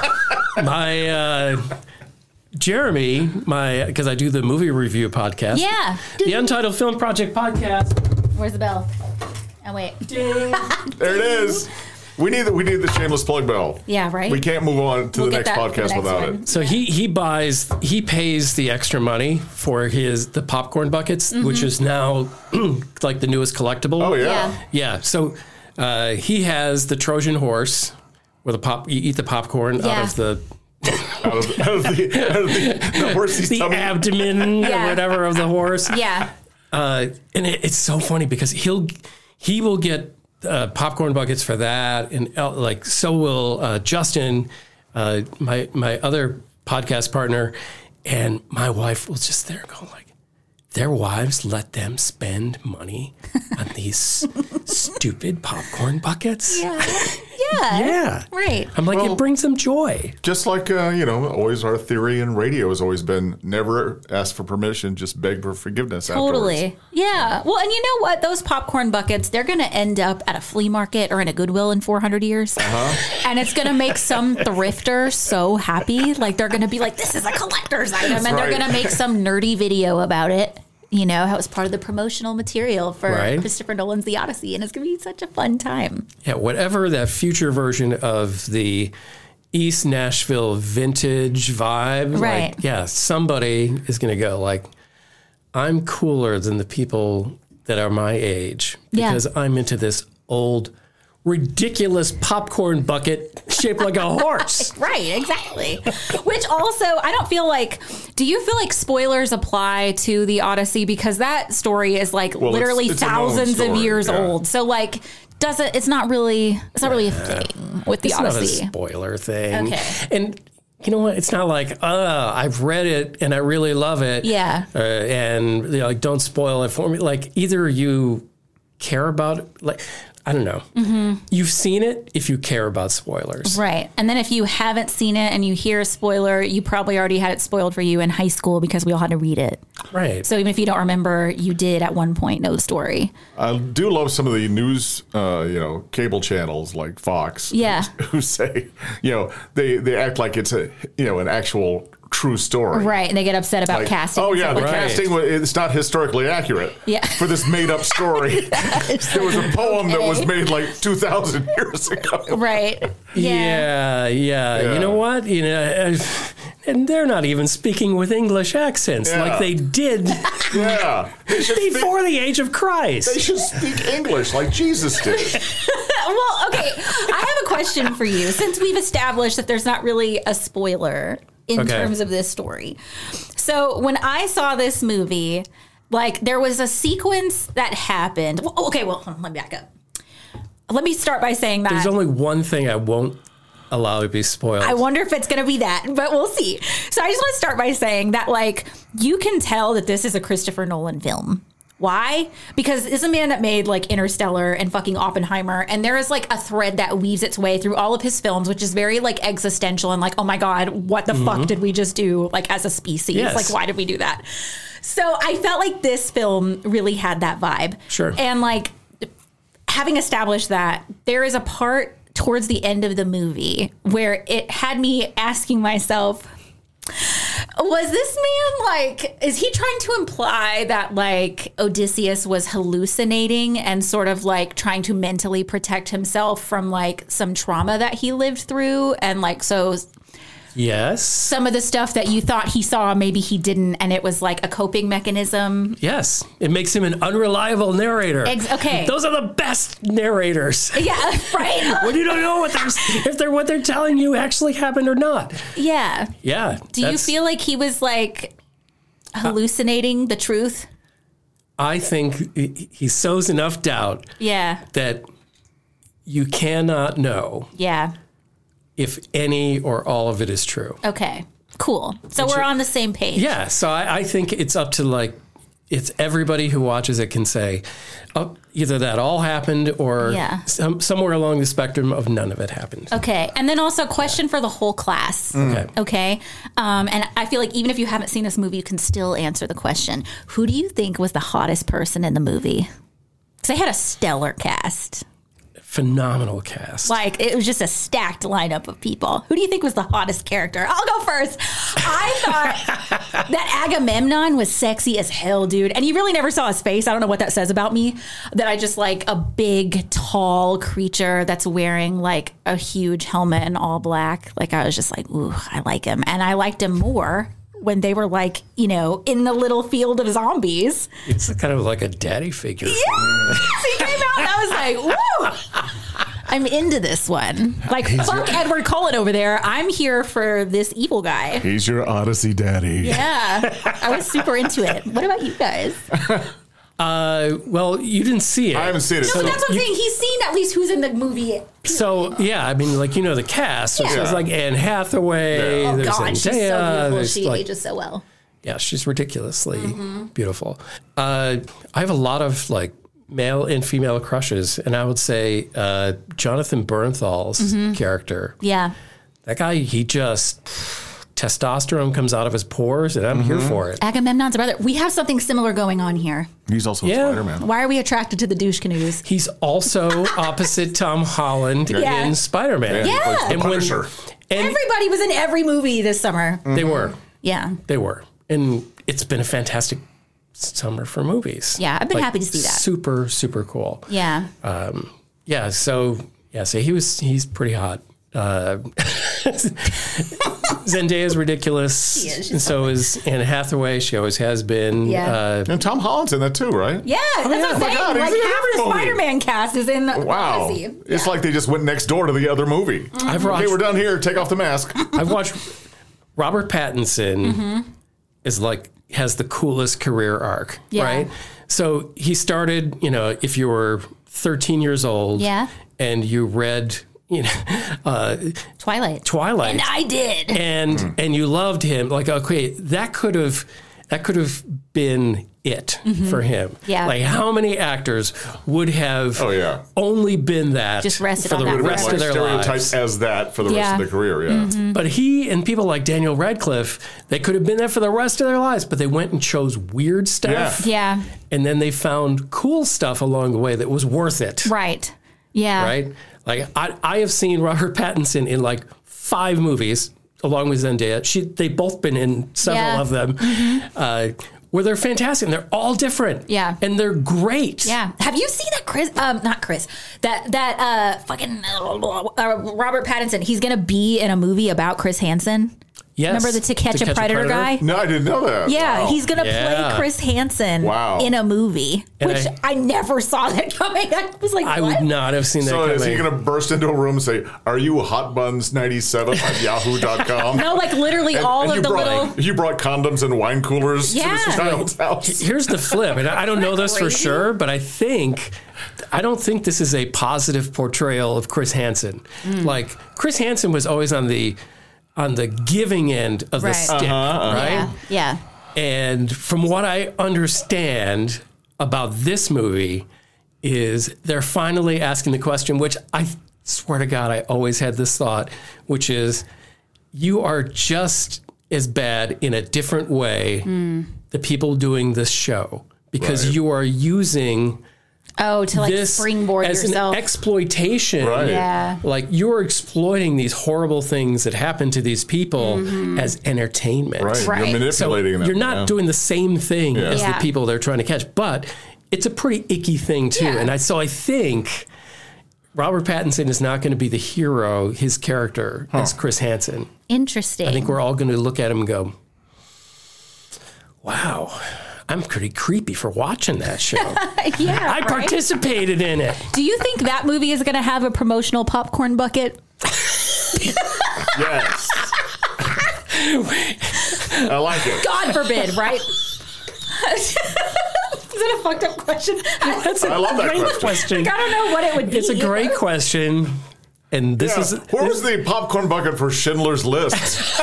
my Jeremy, because I do the movie review podcast. Yeah. The Untitled Film Project podcast. Where's the bell? Oh, wait. There it is. We need the shameless plug bell. Yeah, right? We can't move on to We'll the get next that for the podcast next without one. it. So he pays the extra money for the popcorn buckets, which is now like the newest collectible. Oh yeah. Yeah. So he has the Trojan horse where you eat the popcorn out of the out of the horse's the tummy. abdomen or whatever of the horse. Yeah. And it's so funny because he will get popcorn buckets for that, and like so will Justin, my other podcast partner, and my wife will just there go like, their wives let them spend money on these stupid popcorn buckets. Yeah. Right. I'm like, it brings them joy. Just like, always our theory in radio has always been never ask for permission, just beg for forgiveness Totally. afterwards. Yeah. Well, and you know what? Those popcorn buckets, they're going to end up at a flea market or in a Goodwill in 400 years. And it's going to make some thrifter so happy. Like, they're going to be like, this is a collector's item. And they're going to make some nerdy video about it. You know, how it's part of the promotional material for Christopher Nolan's The Odyssey. And it's going to be such a fun time. Yeah, whatever that future version of the East Nashville vintage vibe. Right. Like, somebody is going to go like, I'm cooler than the people that are my age because I'm into this old, ridiculous popcorn bucket shaped like a horse. Right, exactly. Which also, I don't feel like, do you feel like spoilers apply to the Odyssey? Because that story is like literally it's thousands of years yeah. old. So like, it's not really a thing with the Odyssey. Not a spoiler thing. Okay. And you know what? It's not like, I've read it and I really love it. Yeah. And like, don't spoil it for me. Like, either you care about it, like, I don't know. Mm-hmm. You've seen it if you care about spoilers. Right. And then if you haven't seen it and you hear a spoiler, you probably already had it spoiled for you in high school because we all had to read it. Right. So even if you don't remember, you did at one point know the story. I do love some of the news, cable channels like Fox. Yeah. Who say, they act like it's an actual true story. Right. And they get upset about Like, casting. oh yeah, the Right. casting it's not historically accurate. Yeah. For this made up story. There was a poem that was made like 2,000 years ago. Right. Yeah. You know what? And they're not even speaking with English accents like they did before the age of Christ. They should speak English like Jesus did. Well, okay. I have a question for you. Since we've established that there's not really a spoiler in terms of this story. So when I saw this movie, like there was a sequence that happened. Well, okay, well, let me back up. Let me start by saying that There's only one thing I won't allow to be spoiled. I wonder if it's going to be that, but we'll see. So I just want to start by saying that, like, you can tell that this is a Christopher Nolan film. Why? Because it's a man that made, like, Interstellar and fucking Oppenheimer, and there is, like, a thread that weaves its way through all of his films, which is very, like, existential and, like, oh my God, what the fuck did we just do, like, as a species? Yes. Like, why did we do that? So I felt like this film really had that vibe. Sure. And, like, having established that, there is a part towards the end of the movie where it had me asking myself, was this man, like, is he trying to imply that, like, Odysseus was hallucinating and sort of, like, trying to mentally protect himself from, like, some trauma that he lived through? And, like, so Yes. some of the stuff that you thought he saw, maybe he didn't, and it was, like, a coping mechanism. Yes. It makes him an unreliable narrator. Okay. Those are the best narrators. Yeah, right? When you don't know what they're telling you actually happened or not. Yeah. Yeah. Do you feel like he was, like, hallucinating the truth? I think he sows enough doubt that you cannot know if any or all of it is true. Okay, cool. So we're on the same page. Yeah, so I think it's up to, like, it's everybody who watches it can say, oh, either that all happened or somewhere along the spectrum of none of it happened. Okay, and then also a question for the whole class. Okay, and I feel like even if you haven't seen this movie, you can still answer the question. Who do you think was the hottest person in the movie? Because they had a stellar cast. Phenomenal cast. Like, it was just a stacked lineup of people. Who do you think was the hottest character? I'll go first. I thought that Agamemnon was sexy as hell, dude. And you really never saw his face. I don't know what that says about me. That I just like a big, tall creature that's wearing like a huge helmet and all black. Like, I was just like, ooh, I like him. And I liked him more when they were like, you know, in the little field of zombies. It's kind of like a daddy figure. Yeah, he came out and I was like, woo! I'm into this one. Like, fuck Edward Cullen over there. I'm here for this evil guy. He's your Odyssey daddy. Yeah, I was super into it. What about you guys? Well, you didn't see it. I haven't seen it. No, but that's what I'm saying. He's seen at least who's in the movie. So, yeah, I mean, like, you know the cast. So it's like Anne Hathaway. Oh, there's God, Zendaya, she's so beautiful. She like, ages so well. Yeah, she's ridiculously beautiful. I have a lot of, like, male and female crushes, and I would say Jonathan Bernthal's character. Yeah. That guy, he just... testosterone comes out of his pores, and I'm here for it. Agamemnon's brother. We have something similar going on here. He's also Spider-Man. Why are we attracted to the douche canoes? He's also opposite Tom Holland in Spider-Man. Yeah. And Punisher. And everybody was in every movie this summer. They were. Yeah. They were. And it's been a fantastic summer for movies. Yeah, I've been happy to see that. Super, super cool. Yeah. So he's pretty hot. Zendaya's ridiculous. She is. And so is Anne Hathaway. She always has been. Yeah. And Tom Holland's in that too, right? Yeah, that's what I'm saying. God, Like he's in half the every movie. Spider-Man cast is in Wow. Odyssey. It's like they just went next door to the other movie. Okay, we're done here. Take off the mask. I've watched Robert Pattinson is like has the coolest career arc, right? So he started, you know, if you were 13 years old and you read, you know, Twilight. And I did. And you loved him. Like, okay, that could have been it for him. Yeah. Like, how many actors would have only been that Just rested for on the that rest of their stereotyped lives? as that for the rest of their career, But he and people like Daniel Radcliffe, they could have been there for the rest of their lives, but they went and chose weird stuff. Yeah. And then they found cool stuff along the way that was worth it. Right. Yeah. Right? Like, I have seen Robert Pattinson in like 5 movies along with Zendaya. They've both been in several of them. Where they're fantastic, and they're all different. Yeah. And they're great. Yeah. Have you seen that fucking Robert Pattinson, he's going to be in a movie about Chris Hansen? Yes. Remember the To Catch a Predator guy? No, I didn't know that. Yeah, Wow. he's going to Yeah. play Chris Hansen in a movie, And which I never saw that coming. I was like, I what? would not have seen that So coming. is he going to burst into a room and say, "Are you hotbuns97 at yahoo.com?" No, like literally all of the little... You brought condoms and wine coolers to Yeah. this child's house. Here's the flip, and I don't know this for crazy? sure, but I don't think this is a positive portrayal of Chris Hansen. Like Chris Hansen was always on the giving end of the Right. stick, right? Yeah. And from what I understand about this movie is they're finally asking the question, which I swear to God, I always had this thought, which is you are just as bad in a different way, the people doing this show, because you are using Oh, to like this springboard as yourself. an exploitation. Right. Yeah. Like you're exploiting these horrible things that happen to these people as entertainment. Right. Right. You're So manipulating them. you're not doing the same thing as the Yeah. people they're trying to catch, but it's a pretty icky thing too. Yeah. And I think Robert Pattinson is not going to be the hero. His character is Chris Hansen. Interesting. I think we're all going to look at him and go, "Wow, I'm pretty creepy for watching that show. yeah, I right? participated in it." Do you think that movie is going to have a promotional popcorn bucket? Yes. I like it. God forbid, right? Is that a fucked up question? That's I love that great question. I don't know what it would be. It's a great question. And this is Where was the popcorn bucket for Schindler's List?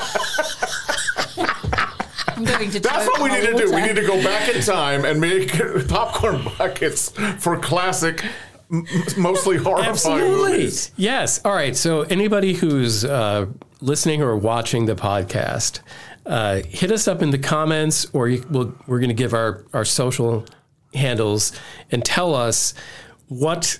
I'm going to That's what we need to do. We need to go back in time and make popcorn buckets for classic, mostly horrifying absolutely movies. yes. All right. So anybody who's listening or watching the podcast, hit us up in the comments, or we're going to give our social handles and tell us what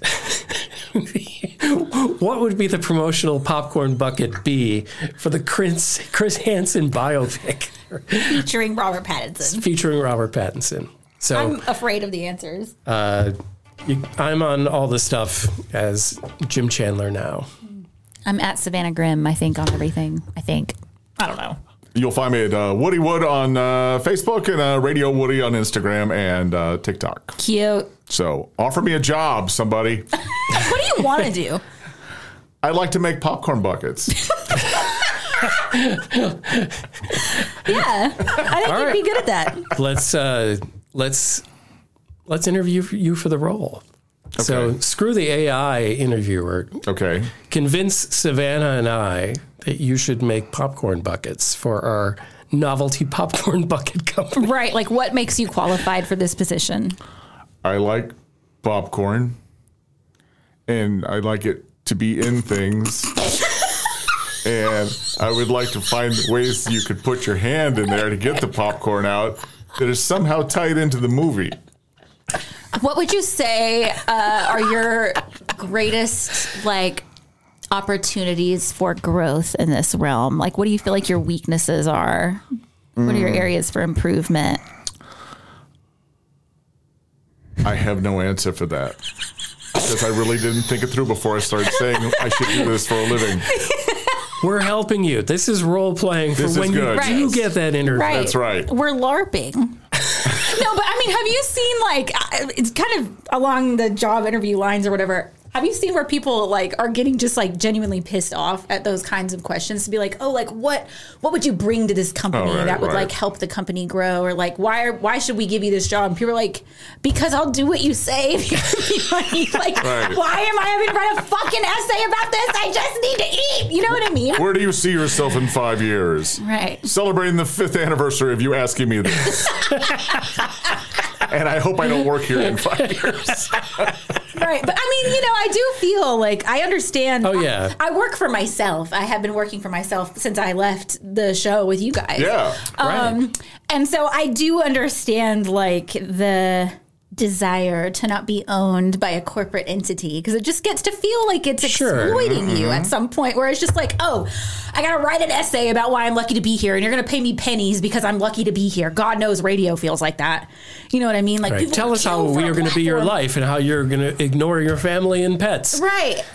would be the promotional popcorn bucket be for the Chris Hansen biopic featuring Robert Pattinson. featuring Robert Pattinson. So I'm afraid of the answers. I'm on all the stuff as Jim Chandler now. I'm at Savannah Grimm, I think, on everything. I don't know. You'll find me at Woody Wood on Facebook and Radio Woody on Instagram and TikTok. Cute. So offer me a job, somebody. What do you want to do? I like to make popcorn buckets. Yeah, I think All you'd right. be good at that. Let's interview you for the role. So screw the AI interviewer. Okay. Convince Savannah and I that you should make popcorn buckets for our novelty popcorn bucket company. Right, like what makes you qualified for this position? I like popcorn, and I like it to be in things. And I would like to find ways you could put your hand in there to get the popcorn out that is somehow tied into the movie. What would you say are your greatest opportunities for growth in this realm? Like, what do you feel like your weaknesses are? What are your areas for improvement? I have no answer for that. Because I really didn't think it through before I started saying I should do this for a living. We're helping you. This is role playing for This is when you good. do Right. get that interview. Right. That's right. We're LARPing. No, but I mean, have you seen it's kind of along the job interview lines or whatever. Have you seen where people are getting just genuinely pissed off at those kinds of questions to be like, oh, what would you bring to this company Oh, right, that would right. help the company grow, or why should we give you this job? And people are like, because I'll do what you say if you give me money. Right. Why am I having to write a fucking essay about this? I just need to eat. You know what I mean? Where do you see yourself in 5 years? Right. Celebrating the 5th anniversary of you asking me this. And I hope I don't work here in 5 years. Right. But I mean, I do feel like I understand. Oh, yeah. I work for myself. I have been working for myself since I left the show with you guys. Yeah. Right. And so I do understand the desire to not be owned by a corporate entity, because it just gets to feel like it's Sure. exploiting you at some point, where it's just like, oh, I got to write an essay about why I'm lucky to be here, and you're going to pay me pennies because I'm lucky to be here. God knows radio feels like that. You know what I mean? Like, Right. people Tell us how kill for we a are going to be your platform. life and how you're going to ignore your family and pets. Right.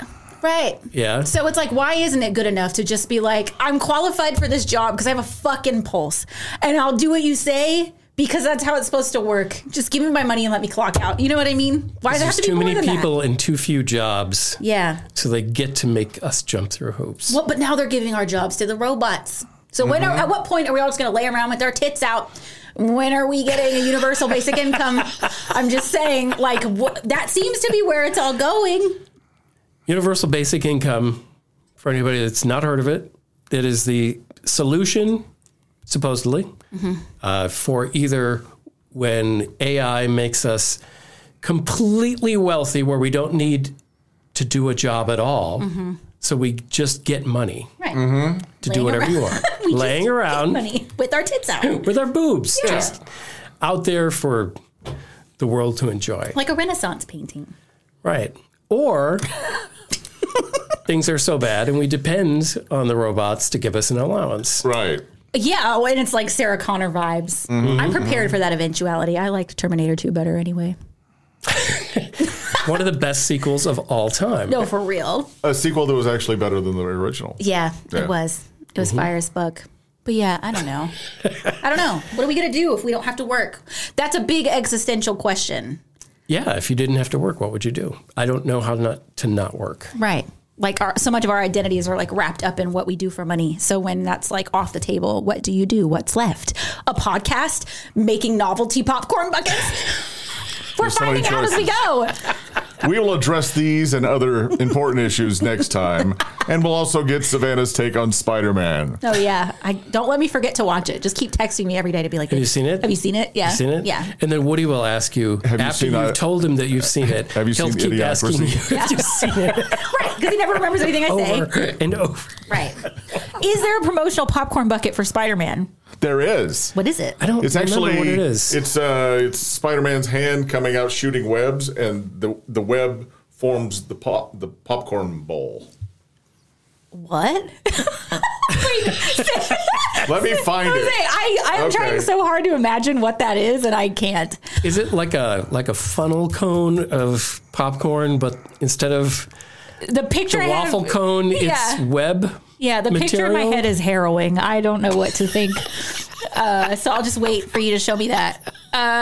Right. Yeah. So it's like, why isn't it good enough to just be like, I'm qualified for this job because I have a fucking pulse and I'll do what you say because that's how it's supposed to work. Just give me my money and let me clock out. You know what I mean? Why does it have to be more than that? There's too many people and too few jobs. Yeah. So they get to make us jump through hoops. Well, but now they're giving our jobs to the robots. So at what point are we all just going to lay around with our tits out? When are we getting a universal basic income? I'm just saying, like, that seems to be where it's all going. Universal basic income, for anybody that's not heard of it, it is the solution, supposedly, for either when AI makes us completely wealthy where we don't need to do a job at all. So we just get money to do whatever you want. Laying around money with our tits out. With our boobs. Yeah. Just out there for the world to enjoy. Like a Renaissance painting. Right. Or things are so bad and we depend on the robots to give us an allowance. Right. Yeah, and it's like Sarah Connor vibes. I'm prepared for that eventuality. I liked Terminator 2 better anyway. One of the best sequels of all time. No, for real. A sequel that was actually better than the original. Yeah, it was. It was fire as fuck. But yeah, I don't know. What are we going to do if we don't have to work? That's a big existential question. Yeah, if you didn't have to work, what would you do? I don't know how not to not work. Right. Like so much of our identities are like wrapped up in what we do for money. So when that's like off the table, what do you do? What's left? A podcast? Making novelty popcorn buckets? We're finding out as we go. We will address these and other important issues next time. And we'll also get Savannah's take on Spider-Man. Oh, yeah. Don't let me forget to watch it. Just keep texting me every day to be like, have you seen it? Have you seen it? Yeah. Seen it? Yeah. And then Woody will ask you, after you've told him that you've seen it, have you he'll seen keep asking you if you've seen it. Right, because he never remembers anything I say. Over and over. Right. Is there a promotional popcorn bucket for Spider-Man? There is. What is it? I don't It's remember actually what it is. It's Spider-Man's hand coming out shooting webs, and the web forms the popcorn bowl. What? Let me find it. I'm trying so hard to imagine what that is, and I can't. Is it like a funnel cone of popcorn, but instead of the picture the waffle cone, it's web? Yeah, the picture in my head is harrowing. I don't know what to think. So I'll just wait for you to show me that.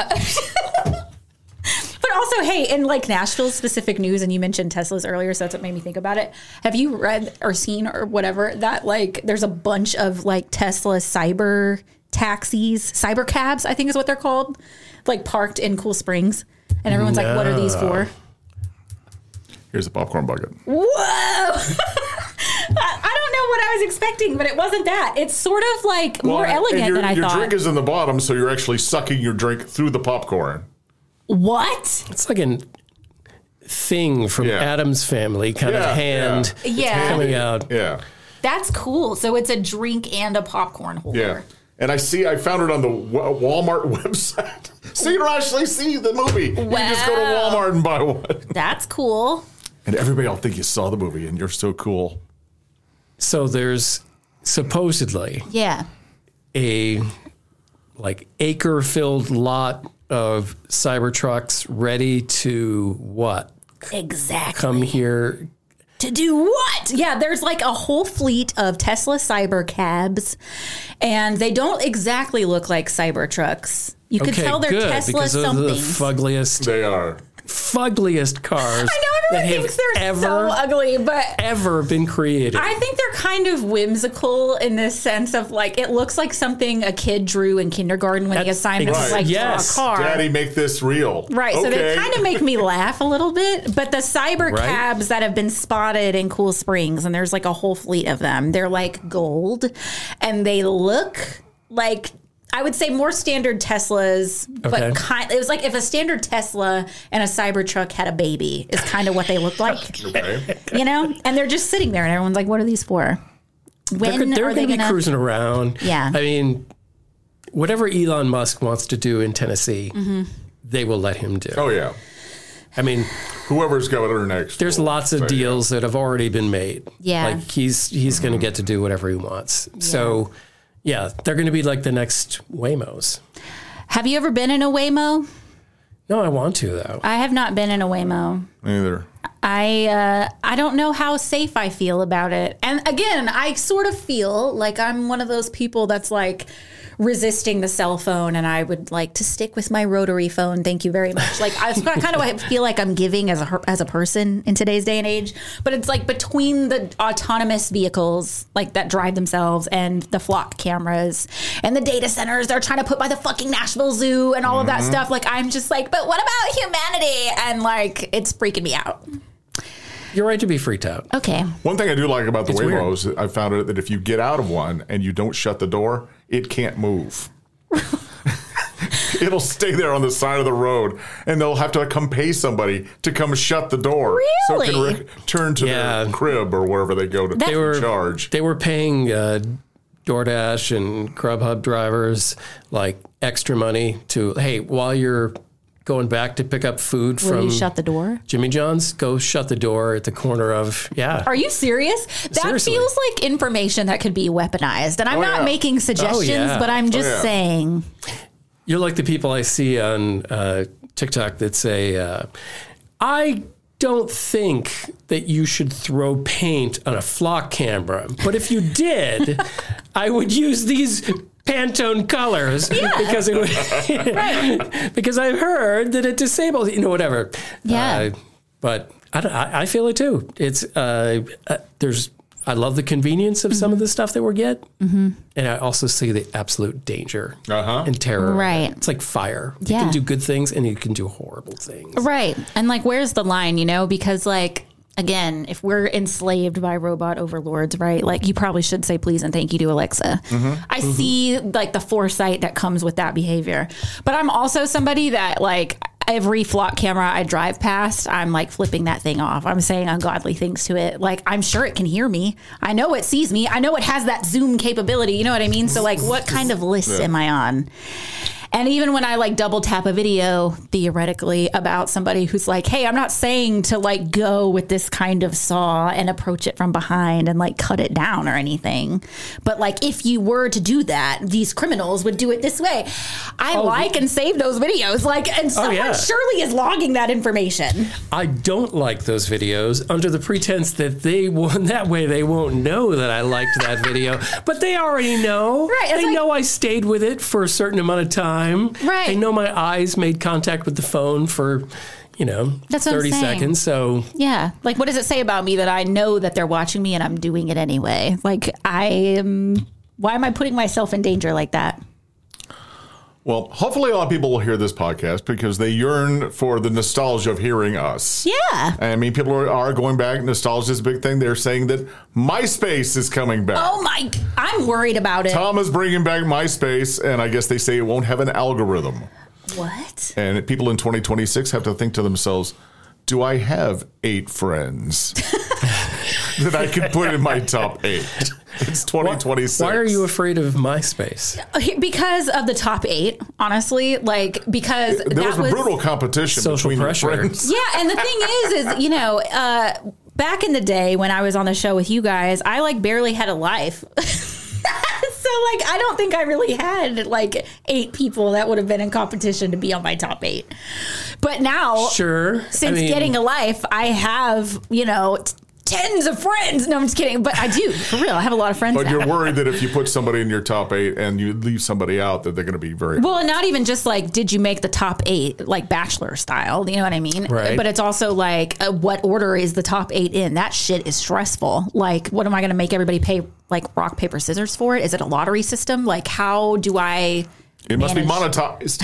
But also, hey, in like Nashville specific news, and you mentioned Teslas earlier, so that's what made me think about it. Have you read or seen or whatever that like there's a bunch of like Tesla cyber taxis, cyber cabs, I think is what they're called, like parked in Cool Springs, and everyone's like, "What are these for?" Here's a popcorn bucket. Whoa! I don't know what I was expecting, but it wasn't that. It's sort of like more elegant than I thought. Your drink is in the bottom, so you're actually sucking your drink through the popcorn. What? It's like a thing from Addams Family, kind of hand coming out. Yeah. That's cool. So it's a drink and a popcorn holder. Yeah. And I found it on the Walmart website. So you don't actually see the movie. Wow. You just go to Walmart and buy one. That's cool. And everybody will think you saw the movie and you're so cool. So there's supposedly a like acre-filled lot of Cybertrucks ready to what? Exactly. Come here. To do what? Yeah, there's like a whole fleet of Tesla cyber cabs, and they don't exactly look like Cybertrucks. You could tell they're Tesla something. The fuggliest. They are. Fuggliest cars. I know everyone thinks they're so ugly, but ever been created. I think they're kind of whimsical in this sense of like it looks like something a kid drew in kindergarten when the assignment was like draw a car. Daddy, make this real. Right. Okay. So they kind of make me laugh a little bit. But the cyber cabs that have been spotted in Cool Springs, and there's like a whole fleet of them, they're like gold, and they look like, I would say more standard Teslas, but it was like if a standard Tesla and a Cybertruck had a baby is kind of what they looked like. You know? And they're just sitting there and everyone's like, what are these for? When they're going to be cruising around. Yeah. I mean, whatever Elon Musk wants to do in Tennessee, they will let him do. Oh, yeah. I mean, whoever's got her next. There's lots of deals that have already been made. Yeah. Like he's going to get to do whatever he wants. Yeah. So, yeah, they're going to be like the next Waymos. Have you ever been in a Waymo? No, I want to, though. I have not been in a Waymo. Neither. I don't know how safe I feel about it. And again, I sort of feel like I'm one of those people that's like resisting the cell phone, and I would like to stick with my rotary phone. Thank you very much. Like I kind of feel like I'm giving as a person in today's day and age, but it's like between the autonomous vehicles like that drive themselves and the flock cameras and the data centers they're trying to put by the fucking Nashville Zoo and all of that stuff. Like I'm just like, but what about humanity? And like it's freaking me out. You're right to be freaked out. Okay. One thing I do like about the Waymo is I found out that if you get out of one and you don't shut the door, it can't move. It'll stay there on the side of the road, and they'll have to come pay somebody to come shut the door. Really? So it can return to their crib or wherever they go to charge. They were paying DoorDash and Grubhub drivers like extra money to, hey, while you're going back to pick up food Will from you shut the door? Jimmy John's, go shut the door at the corner of, Are you serious? That Seriously. feels like information that could be weaponized. And I'm not making suggestions, but I'm just saying. You're like the people I see on TikTok that say, I don't think that you should throw paint on a flock camera, but if you did, I would use these Pantone colors because it would, because I've heard that it disables, whatever. Yeah. But I feel it too. It's I love the convenience of some of the stuff that we get, and I also see the absolute danger and terror. Right. It's like fire. You can do good things and you can do horrible things. Right. And like, where's the line? Because like, again, if we're enslaved by robot overlords, right? Like you probably should say please and thank you to Alexa. I see like the foresight that comes with that behavior. But I'm also somebody that like every flock camera I drive past, I'm like flipping that thing off. I'm saying ungodly things to it. Like I'm sure it can hear me. I know it sees me. I know it has that zoom capability. You know what I mean? So like what kind of list am I on? And even when I like double tap a video theoretically about somebody who's like, hey, I'm not saying to like go with this kind of saw and approach it from behind and like cut it down or anything. But like if you were to do that, these criminals would do it this way. I and save those videos. Like, and someone surely is logging that information. I don't like those videos under the pretense that that way they won't know that I liked that video. But they already know. Right. They know I stayed with it for a certain amount of time. Right. They know my eyes made contact with the phone for, That's 30 seconds. So yeah. Like, what does it say about me that I know that they're watching me and I'm doing it anyway? Like why am I putting myself in danger like that? Well, hopefully a lot of people will hear this podcast because they yearn for the nostalgia of hearing us. Yeah. I mean, people are going back. Nostalgia is a big thing. They're saying that MySpace is coming back. Oh, I'm worried about it. Tom is bringing back MySpace, and I guess they say it won't have an algorithm. What? And people in 2026 have to think to themselves, do I have 8 friends that I could put in my top 8? It's 2026. Why are you afraid of MySpace? Because of the top 8, honestly. Like, because there was a brutal competition social between pressure. your friends. Yeah, and the thing is, back in the day when I was on the show with you guys, I like barely had a life. So like, I don't think I really had like 8 people that would have been in competition to be on my top 8. But now, since getting a life, I have, tens of friends. No, I'm just kidding. But I do, for real. I have a lot of friends But now. you're worried that if you put somebody in your top 8 and you leave somebody out, that they're going to be very... Well, not even just like, did you make the top 8, like Bachelor style? You know what I mean? Right. But it's also like, what order is the top 8 in? That shit is stressful. Like, what am I going to make everybody pay like rock, paper, scissors for it? Is it a lottery system? Like, how do I... It must be monetized.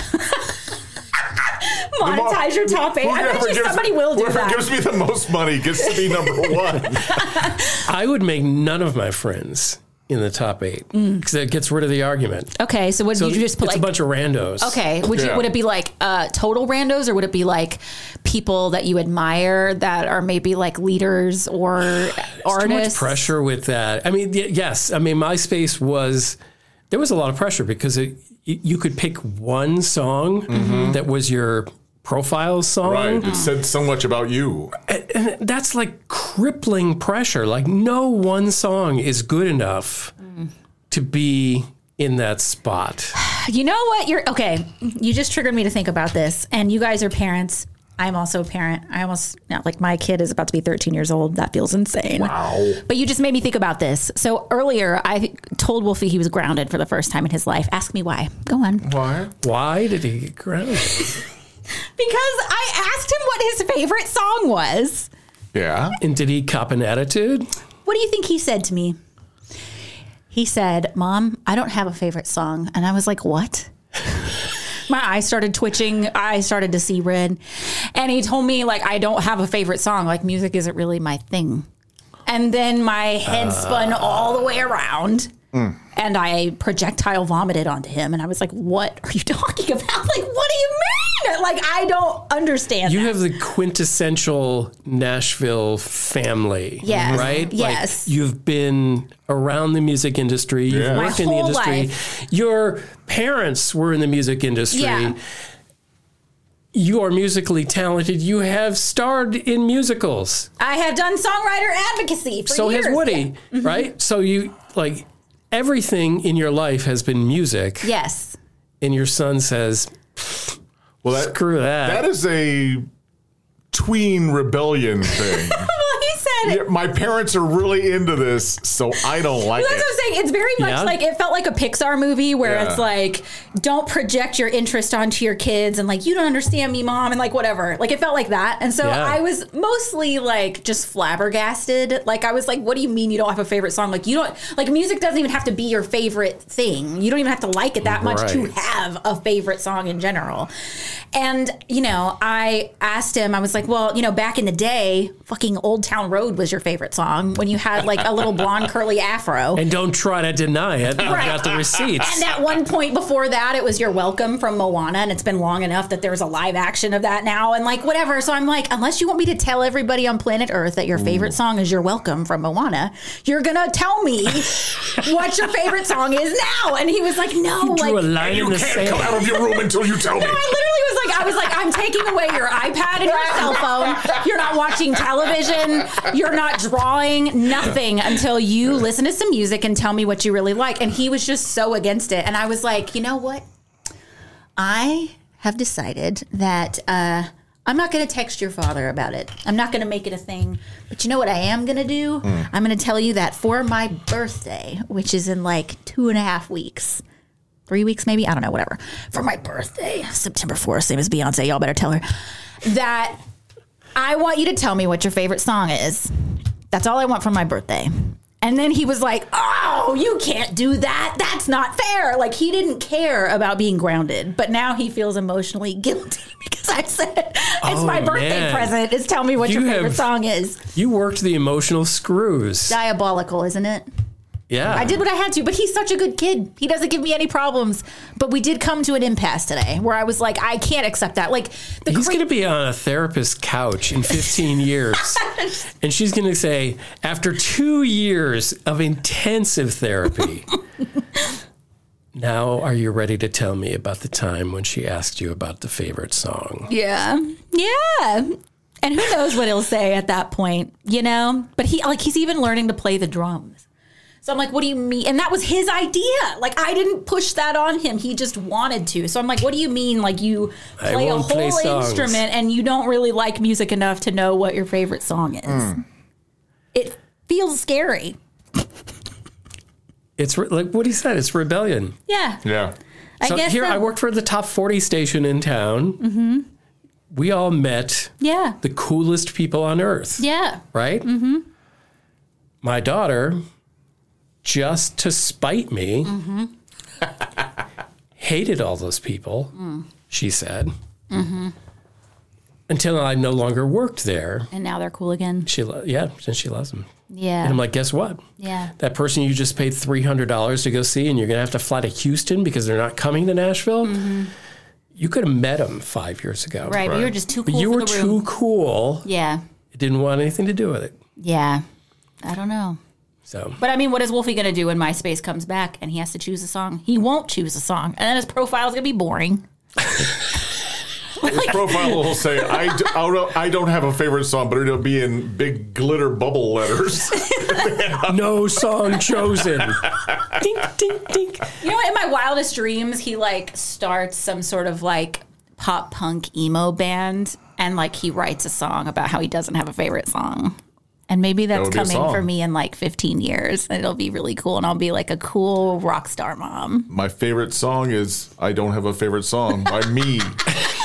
Monetize your top 8. I bet you somebody will do whoever that. gives me the most money gets to be number 1. I would make none of my friends in the top 8 because it gets rid of the argument. Okay, so would you just put it's like a bunch of randos? Okay, would it be like total randos, or would it be like people that you admire that are maybe like leaders or artists? Too much pressure with that. I mean, yes. I mean, MySpace there was a lot of pressure because you could pick one song that was your profile song. Right. It said so much about you. And that's like crippling pressure. Like no one song is good enough to be in that spot. You know what? You just triggered me to think about this. And you guys are parents. I'm also a parent. My kid is about to be 13 years old. That feels insane. Wow. But you just made me think about this. So earlier, I told Wolfie he was grounded for the first time in his life. Ask me why. Go on. Why? Why did he get grounded? Because I asked him what his favorite song was. Yeah. And did he cop an attitude? What do you think he said to me? He said, Mom, I don't have a favorite song. And I was like, what? My eyes started twitching. I started to see red. And he told me, like, I don't have a favorite song. Like, music isn't really my thing. And then my head spun all the way around. And I projectile vomited onto him. And I was like, what are you talking about? Like, what do you mean? Like, I don't understand You that. have the quintessential Nashville family, Yes. right? Yes. Like, you've been around the music industry. You've Yeah. worked My in the whole industry. life. Your parents were in the music industry. Yeah. You are musically talented. You have starred in musicals. I have done songwriter advocacy for So years. has Woody, right? So you, like, everything in your life has been music. Yes. And your son says, Well, screw that. That is a tween rebellion thing. Well, he said... Yeah, my parents are really into this, so I don't like That's what it. I'm saying. It's very much Yeah. like, it felt like a Pixar movie where Yeah. it's like, don't project your interest onto your kids and like, you don't understand me, Mom, and like whatever. Like, it felt like that. And so Yeah. I was mostly like just flabbergasted. Like, I was like, what do you mean you don't have a favorite song? Like, you don't, like, music doesn't even have to be your favorite thing. You don't even have to like it that much to Right. have a favorite song in general. And, you know, I asked him, I was like, well, you know, back in the day, fucking Old Town Road was your favorite song when you had like a little blonde curly afro. and don't try to deny it. I've got the receipts. And at one point before that, it was You're Welcome from Moana, and it's been long enough that there's a live action of that now, and like whatever. So I'm like, unless you want me to tell everybody on planet Earth that your favorite song is You're Welcome from Moana, you're gonna tell me what your favorite song is now. And he was like, no, Drew a like line in You the can't come sand. out of your room until you tell me. I was like, I'm taking away your iPad and your cell phone. You're not watching television. You're not drawing, nothing until you listen to some music and tell me what you really like. And he was just so against it. And I was like, you know what? I have decided that I'm not going to text your father about it. I'm not going to make it a thing. But you know what I am going to do? I'm going to tell you that for my birthday, which is in like 2.5 weeks, 3 weeks maybe, I don't know, whatever. For my birthday, September 4th, same as Beyonce, y'all better tell her, that I want you to tell me what your favorite song is. That's all I want for my birthday. And then he was like, oh, you can't do that. That's not fair. Like, he didn't care about being grounded, but now he feels emotionally guilty because I said, it's my birthday man. present. Is tell me what You your favorite have- song is. You worked the emotional screws. Diabolical, isn't it? Yeah. I did what I had to, but he's such a good kid. He doesn't give me any problems. But we did come to an impasse today where I was like, I can't accept that. Like, He's going to be on a therapist's couch in 15 years. And she's going to say, after 2 years of intensive therapy, now are you ready to tell me about the time when she asked you about the favorite song? Yeah. Yeah. And who knows what he'll say at that point, you know? But he's even learning to play the drums. So I'm like, what do you mean? And that was his idea. Like, I didn't push that on him. He just wanted to. So I'm like, what do you mean? Like, you play a won't play whole songs. instrument and you don't really like music enough to know what your favorite song is. It feels scary. It's like what he said, it's rebellion. Yeah. Yeah. I So guess here, so. I worked for the top 40 station in town. Mm-hmm. We all met Yeah. the coolest people on earth. Yeah. Right? Mm-hmm. My daughter, just to spite me, hated all those people, she said, until I no longer worked there. And now they're cool again. And she loves them. Yeah. And I'm like, guess what? Yeah. That person you just paid $300 to go see, and you're going to have to fly to Houston because they're not coming to Nashville. You could have met them 5 years ago. Right. But you were just too But cool you for were the too room. cool. Yeah. It didn't want anything to do with it. Yeah. I don't know. So But I mean, what is Wolfie going to do when MySpace comes back and he has to choose a song? He won't choose a song. And then his profile is going to be boring. His profile will say, I don't have a favorite song, but it'll be in big glitter bubble letters. no song chosen. Dink, dink, dink. You know what? In my wildest dreams, he like starts some sort of like pop punk emo band and like he writes a song about how he doesn't have a favorite song. And maybe that's coming for me in like 15 years. And it'll be really cool. And I'll be like a cool rock star mom. My favorite song is I Don't Have a Favorite Song by Me. I'm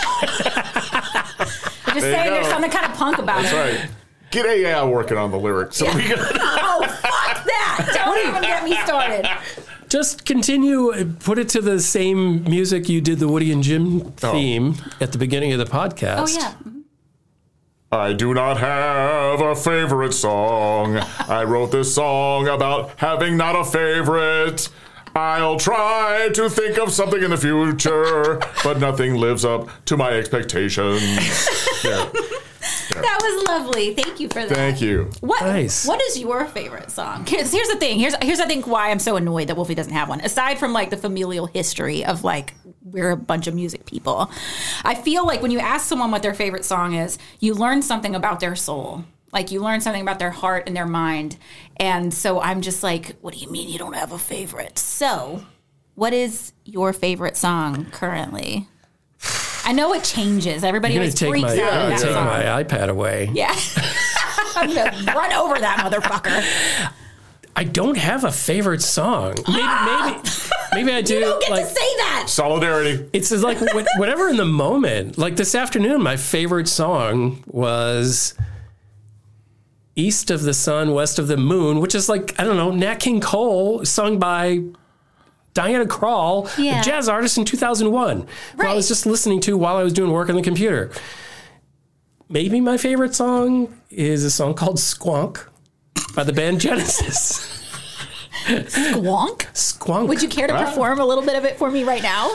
just saying there's something kind of punk about That's it. right. Get AI working on the lyrics. Oh, fuck that. Don't even get me started. Just continue, put it to the same music you did the Woody and Jim theme at the beginning of the podcast. Oh, yeah. I do not have a favorite song. I wrote this song about having not a favorite. I'll try to think of something in the future, but nothing lives up to my expectations. Yeah. That was lovely. Thank you for that. Thank you. What Nice. What is your favorite song? Here's the thing. Here's I think why I'm so annoyed that Wolfie doesn't have one. Aside from like the familial history of like we're a bunch of music people, I feel like when you ask someone what their favorite song is, you learn something about their soul. Like you learn something about their heart and their mind. And so I'm just like, what do you mean you don't have a favorite? So, what is your favorite song currently? I know it changes. Everybody always freaks out I'm about take that song. my iPad away. Yeah. I'm going to run over that motherfucker. I don't have a favorite song. Maybe I do. You don't get like, to say that. Solidarity. It's just like whatever in the moment. Like this afternoon, my favorite song was East of the Sun, West of the Moon, which is like, I don't know, Nat King Cole, sung by Diana Krall, a jazz artist in 2001, who I was just listening to while I was doing work on the computer. Maybe my favorite song is a song called Squonk by the band Genesis. Squonk? Squonk. Would you care to perform a little bit of it for me right now?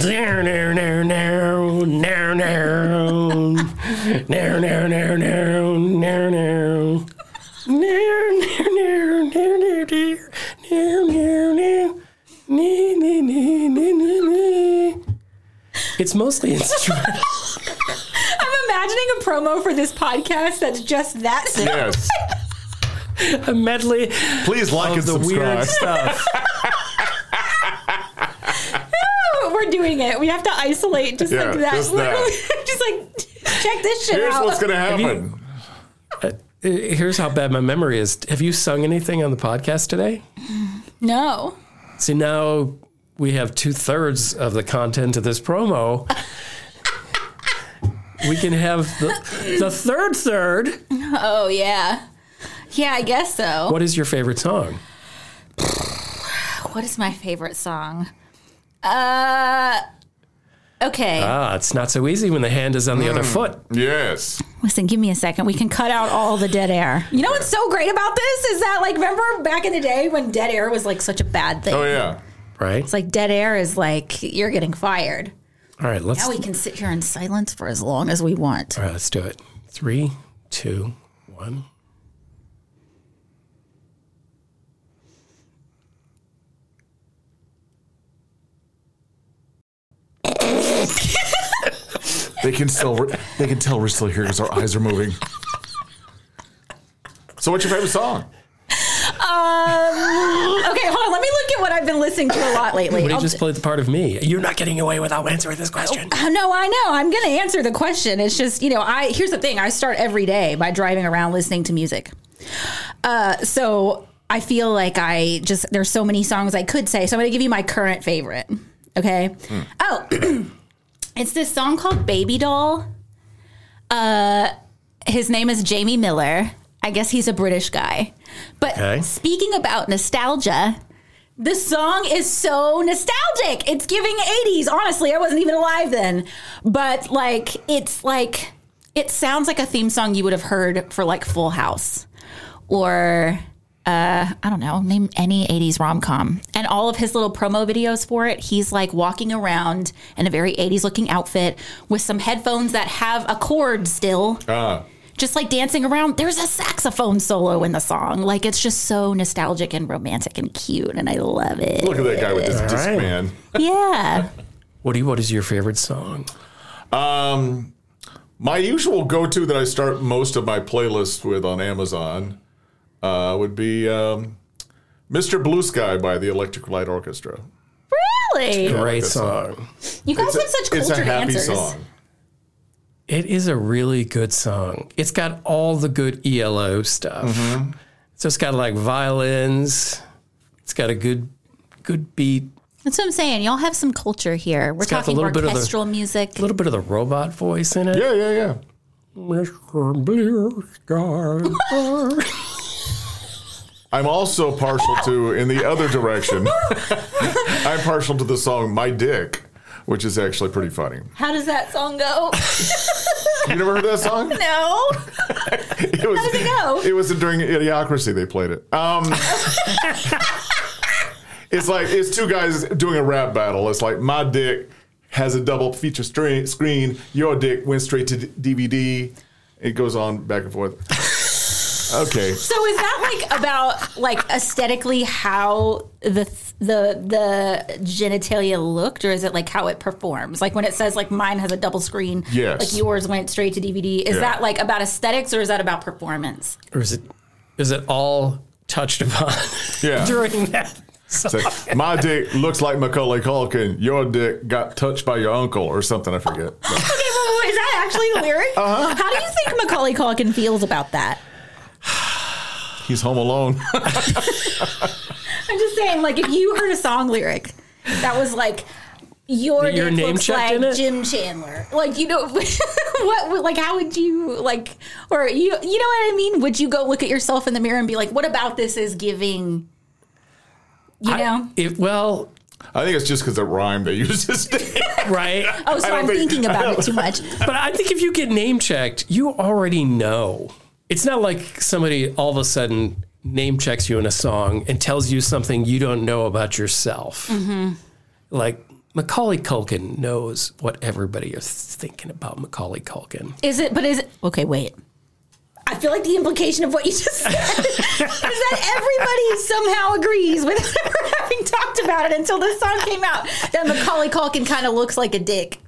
It's mostly instrumental. I'm imagining a promo for this podcast that's just that song. Yes. A medley Please like of and the subscribe. weird stuff. We're doing it. We have to isolate just like that. just that. Just like, check this shit Here's out. what's going to happen. Here's how bad my memory is. Have you sung anything on the podcast today? No. See, now we have 2/3 of the content of this promo. We can have the third. Oh, yeah. Yeah, I guess so. What is your favorite song? What is my favorite song? Okay. It's not so easy when the hand is on the other foot. Yes. Listen, give me a second. We can cut out all the dead air. You know what's so great about this is that, like, remember back in the day when dead air was, like, such a bad thing? Oh, yeah. Right? It's like dead air is like, you're getting fired. All right, Now we can sit here in silence for as long as we want. All right, let's do it. 3, 2, 1. They can tell we're still here because our eyes are moving. So what's your favorite song? Okay, hold on. Let me look at what I've been listening to a lot lately. Would you just play the part of me? You're not getting away without answering this question. No, I know. I'm going to answer the question. It's just, here's the thing. I start every day by driving around listening to music. So I feel like there's so many songs I could say. So I'm going to give you my current favorite. Okay. Oh, it's this song called Baby Doll. His name is Jamie Miller. I guess he's a British guy. But Speaking about nostalgia, the song is so nostalgic. It's giving 80s. Honestly, I wasn't even alive then. But it sounds like a theme song you would have heard for like Full House or I don't know, name any 80s rom-com. And all of his little promo videos for it, he's like walking around in a very 80s looking outfit with some headphones that have a cord still. Just like dancing around. There's a saxophone solo in the song. Like, it's just so nostalgic and romantic and cute, and I love it. Look at that guy with this disc man. Yeah. Woody, what is your favorite song? My usual go-to that I start most of my playlists with on Amazon would be Mr. Blue Sky by the Electric Light Orchestra. Really? Great song. You guys have such It's a cultured happy answers. song. It is a really good song. It's got all the good ELO stuff. So it's got like violins. It's got a good beat. That's what I'm saying. Y'all have some culture here. We're talking orchestral music. A little bit of the robot voice in it. Yeah. Mr. Blue Sky. I'm also partial to, in the other direction, I'm partial to the song My Dick, which is actually pretty funny. How does that song go? You never heard that song? No. How does it go? It was during Idiocracy they played it. It's two guys doing a rap battle. It's like, my dick has a double feature screen. Your dick went straight to DVD. It goes on back and forth. Okay. So is that like about like aesthetically how the genitalia looked, or is it like how it performs? Like when it says like mine has a double screen, yes, like yours went straight to DVD. Is that like about aesthetics, or is that about performance? Or is it all touched upon during that? So, my dick looks like Macaulay Culkin. Your dick got touched by your uncle or something. I forget. Okay, is that actually the lyric? How do you think Macaulay Culkin feels about that? He's home alone. I'm just saying, like, if you heard a song lyric that was like, your dick looks like Jim Chandler, like, you know, what, like, how would you, like, or you know what I mean? Would you go look at yourself in the mirror and be like, what about this is giving, you know? I think it's just because it rhymed. They used his name. Right. Oh, so I'm thinking about it too much. But I think if you get name checked, you already know. It's not like somebody all of a sudden name checks you in a song and tells you something you don't know about yourself. Mm-hmm. Like Macaulay Culkin knows what everybody is thinking about Macaulay Culkin. Is it? Okay, wait. I feel like the implication of what you just said is that everybody somehow agrees without ever having talked about it until this song came out that Macaulay Culkin kind of looks like a dick.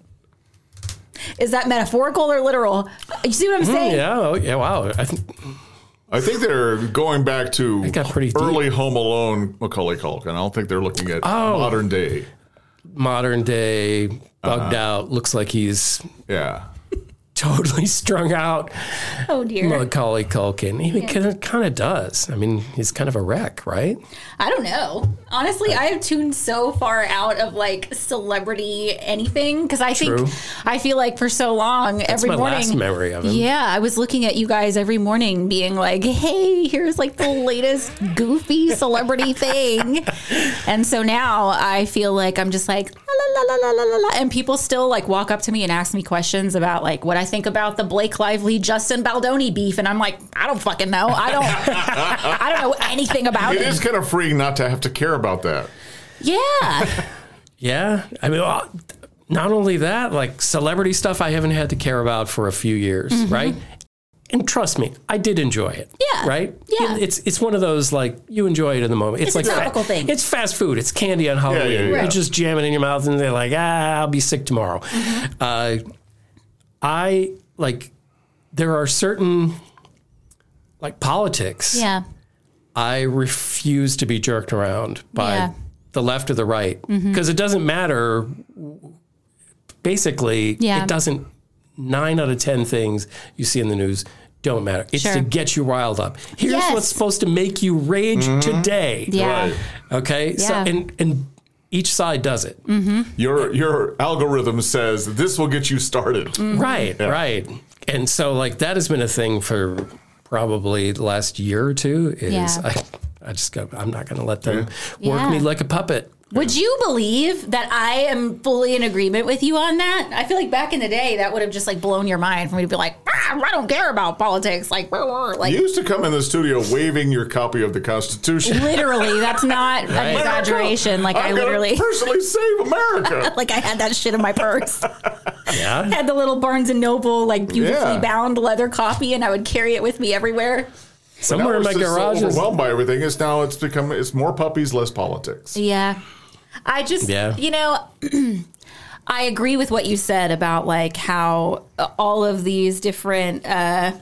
Is that metaphorical or literal? You see what I'm saying? Yeah, wow. I think they're going back to early deep. Home Alone Macaulay Culkin. I don't think they're looking at modern day. Modern day, bugged out, looks like he's totally strung out. Oh, dear. Macaulay Culkin. He kind of does. I mean, he's kind of a wreck, right? I don't know. Honestly, I have tuned so far out of like celebrity anything because I feel like for so long every morning. That's my last memory of him. Yeah, I was looking at you guys every morning being like, hey, here's like the latest goofy celebrity thing. And so now I feel like I'm just like, la, la, la, la, la, la. And people still like walk up to me and ask me questions about like what I think about the Blake Lively, Justin Baldoni beef. And I'm like, I don't fucking know. I don't know anything about it. It is kind of freeing not to have to care about that. Yeah. Yeah. I mean, not only that, like celebrity stuff I haven't had to care about for a few years, right? And trust me, I did enjoy it. Yeah. Right? Yeah. It's one of those, like, you enjoy it in the moment. It's like a topical thing. It's fast food. It's candy on Halloween. Yeah. You just jam it in your mouth and they're like, I'll be sick tomorrow. There are certain, like, politics. Yeah. I refuse to be jerked around by the left or the right. Because it doesn't matter. Basically, it doesn't. 9 out of 10 things you see in the news don't matter. It's to get you riled up. Here's what's supposed to make you rage today. Yeah. Right. Okay. Yeah. So and each side does it. Your algorithm says this will get you started. Right. Yeah. Right. And so like that has been a thing for probably the last year or two. I'm not going to let them work me like a puppet. Would you believe that I am fully in agreement with you on that? I feel like back in the day, that would have just like blown your mind for me to be like, I don't care about politics. Like, you used to come in the studio waving your copy of the Constitution. Literally, that's not an exaggeration. Like I literally personally save America. Like I had that shit in my purse. Yeah, had the little Barnes and Noble like beautifully bound leather copy, and I would carry it with me everywhere. Somewhere in my garage. So overwhelmed by everything. It's more puppies, less politics. Yeah. I just, you know, I agree with what you said about like how all of these different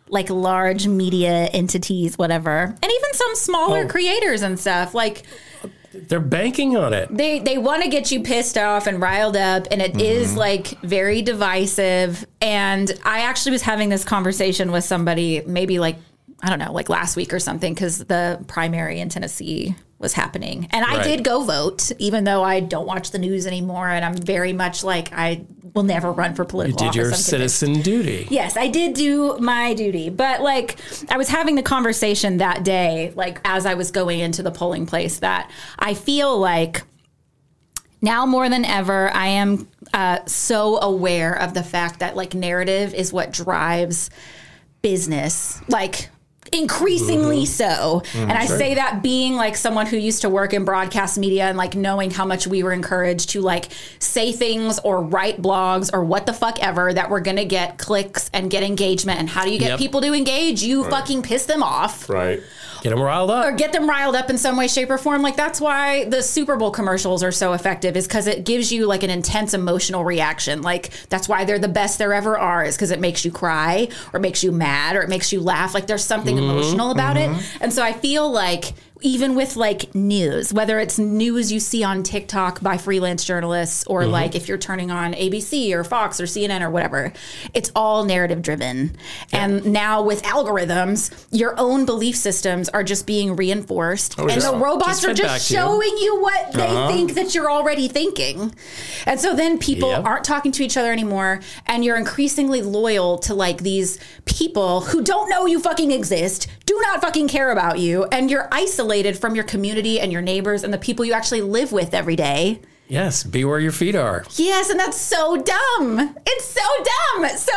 like large media entities, whatever, and even some smaller creators and stuff. Like, they're banking on it. They want to get you pissed off and riled up, and it is like very divisive. And I actually was having this conversation with somebody, maybe like, I don't know, like last week or something, because the primary in Tennessee was happening. And I did go vote, even though I don't watch the news anymore. And I'm very much like, I will never run for political office. You did your citizen duty. Yes, I did do my duty. But like, I was having the conversation that day, like as I was going into the polling place, that I feel like now more than ever, I am so aware of the fact that like narrative is what drives business. Like, increasingly so. And I say that being like someone who used to work in broadcast media and like knowing how much we were encouraged to like say things or write blogs or what the fuck ever that were going to get clicks and get engagement. And how do you get people to engage? You fucking piss them off. Right. Get them riled up. Or get them riled up in some way, shape, or form. Like, that's why the Super Bowl commercials are so effective, is because it gives you like an intense emotional reaction. Like, that's why they're the best there ever are, is because it makes you cry or makes you mad or it makes you laugh. Like, there's something emotional about it. And so I feel like even with like news, whether it's news you see on TikTok by freelance journalists or like if you're turning on ABC or Fox or CNN or whatever, it's all narrative driven. And now with algorithms, your own belief systems are just being reinforced. And the robots are just showing you what they think that you're already thinking. And so then people aren't talking to each other anymore. And you're increasingly loyal to like these people who don't know you fucking exist, do not fucking care about you, and you're isolated from your community and your neighbors and the people you actually live with every day. Yes, be where your feet are. Yes, and that's so dumb. It's so dumb. So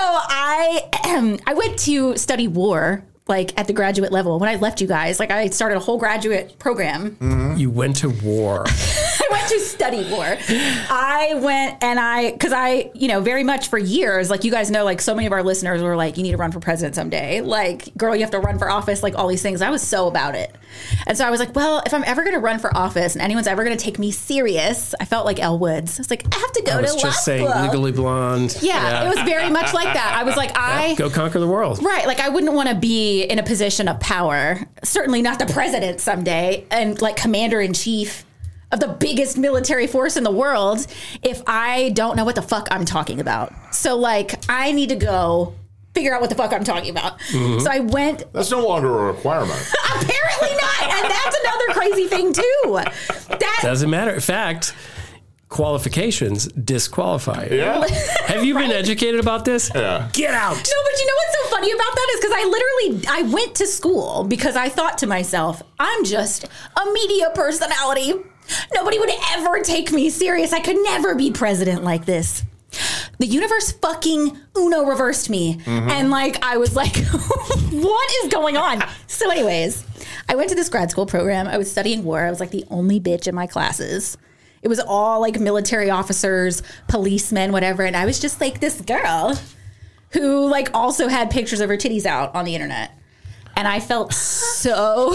I went to study war, like at the graduate level. When I left you guys, like I started a whole graduate program. You went to war. I went to study war. I went and because I, you know, very much for years, like you guys know, like so many of our listeners were like, you need to run for president someday. Like, girl, you have to run for office, like all these things. I was so about it. And so I was like, well, if I'm ever going to run for office and anyone's ever going to take me serious, I felt like Elle Woods. I was like, I have to go to law school. I was just saying Legally Blonde. Yeah, it was very much like that. I was like, go conquer the world. Right. Like, I wouldn't want to be in a position of power, certainly not the president someday, and like commander in chief of the biggest military force in the world if I don't know what the fuck I'm talking about. So like, I need to go figure out what the fuck I'm talking about. So I went. That's no longer a requirement. Apparently not. And that's another crazy thing too. That doesn't matter. In fact, qualifications disqualify. Yeah. Have you been educated about this? Yeah. Get out. No, but you know what's so funny about that is because I went to school because I thought to myself, I'm just a media personality. Nobody would ever take me serious. I could never be president like this. The universe fucking Uno reversed me. And like, I was like, what is going on? So anyways, I went to this grad school program. I was studying war. I was like the only bitch in my classes. It was all like military officers, policemen, whatever. And I was just like this girl who like also had pictures of her titties out on the internet. And I felt so,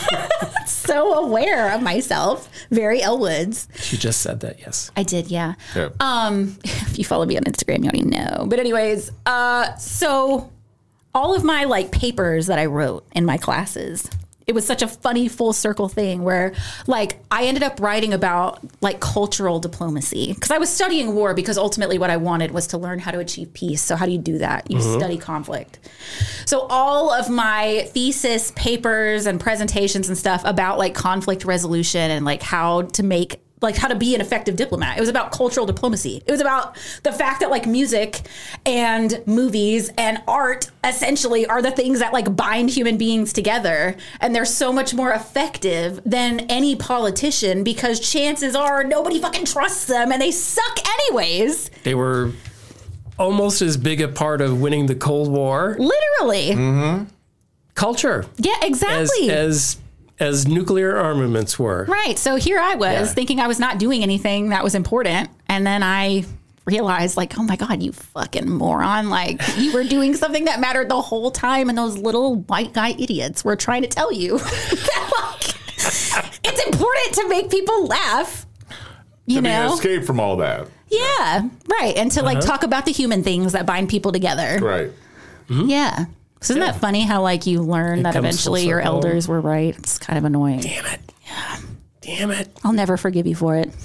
so aware of myself. Very Elle Woods. She just said that, yes. I did, yeah. If you follow me on Instagram, you already know. But anyways, so all of my like papers that I wrote in my classes, it was such a funny full circle thing where like I ended up writing about like cultural diplomacy because I was studying war because ultimately what I wanted was to learn how to achieve peace. So how do you do that? You study conflict. So all of my thesis papers and presentations and stuff about like conflict resolution and like how to be an effective diplomat. It was about cultural diplomacy. It was about the fact that like music and movies and art essentially are the things that like bind human beings together. And they're so much more effective than any politician because chances are nobody fucking trusts them and they suck anyways. They were almost as big a part of winning the Cold War. Literally. Culture. Yeah, exactly. As nuclear armaments were. Right. So here I was thinking I was not doing anything that was important. And then I realized like, oh my God, you fucking moron. Like you were doing something that mattered the whole time. And those little white guy idiots were trying to tell you that like, it's important to make people laugh. You know? Escape from all that. Yeah. Right. And to like talk about the human things that bind people together. Right. Yeah. So isn't that funny how like you learn that comes eventually full your circle. elders were right? It's kind of annoying. Damn it. Yeah. Damn it. I'll never forgive you for it.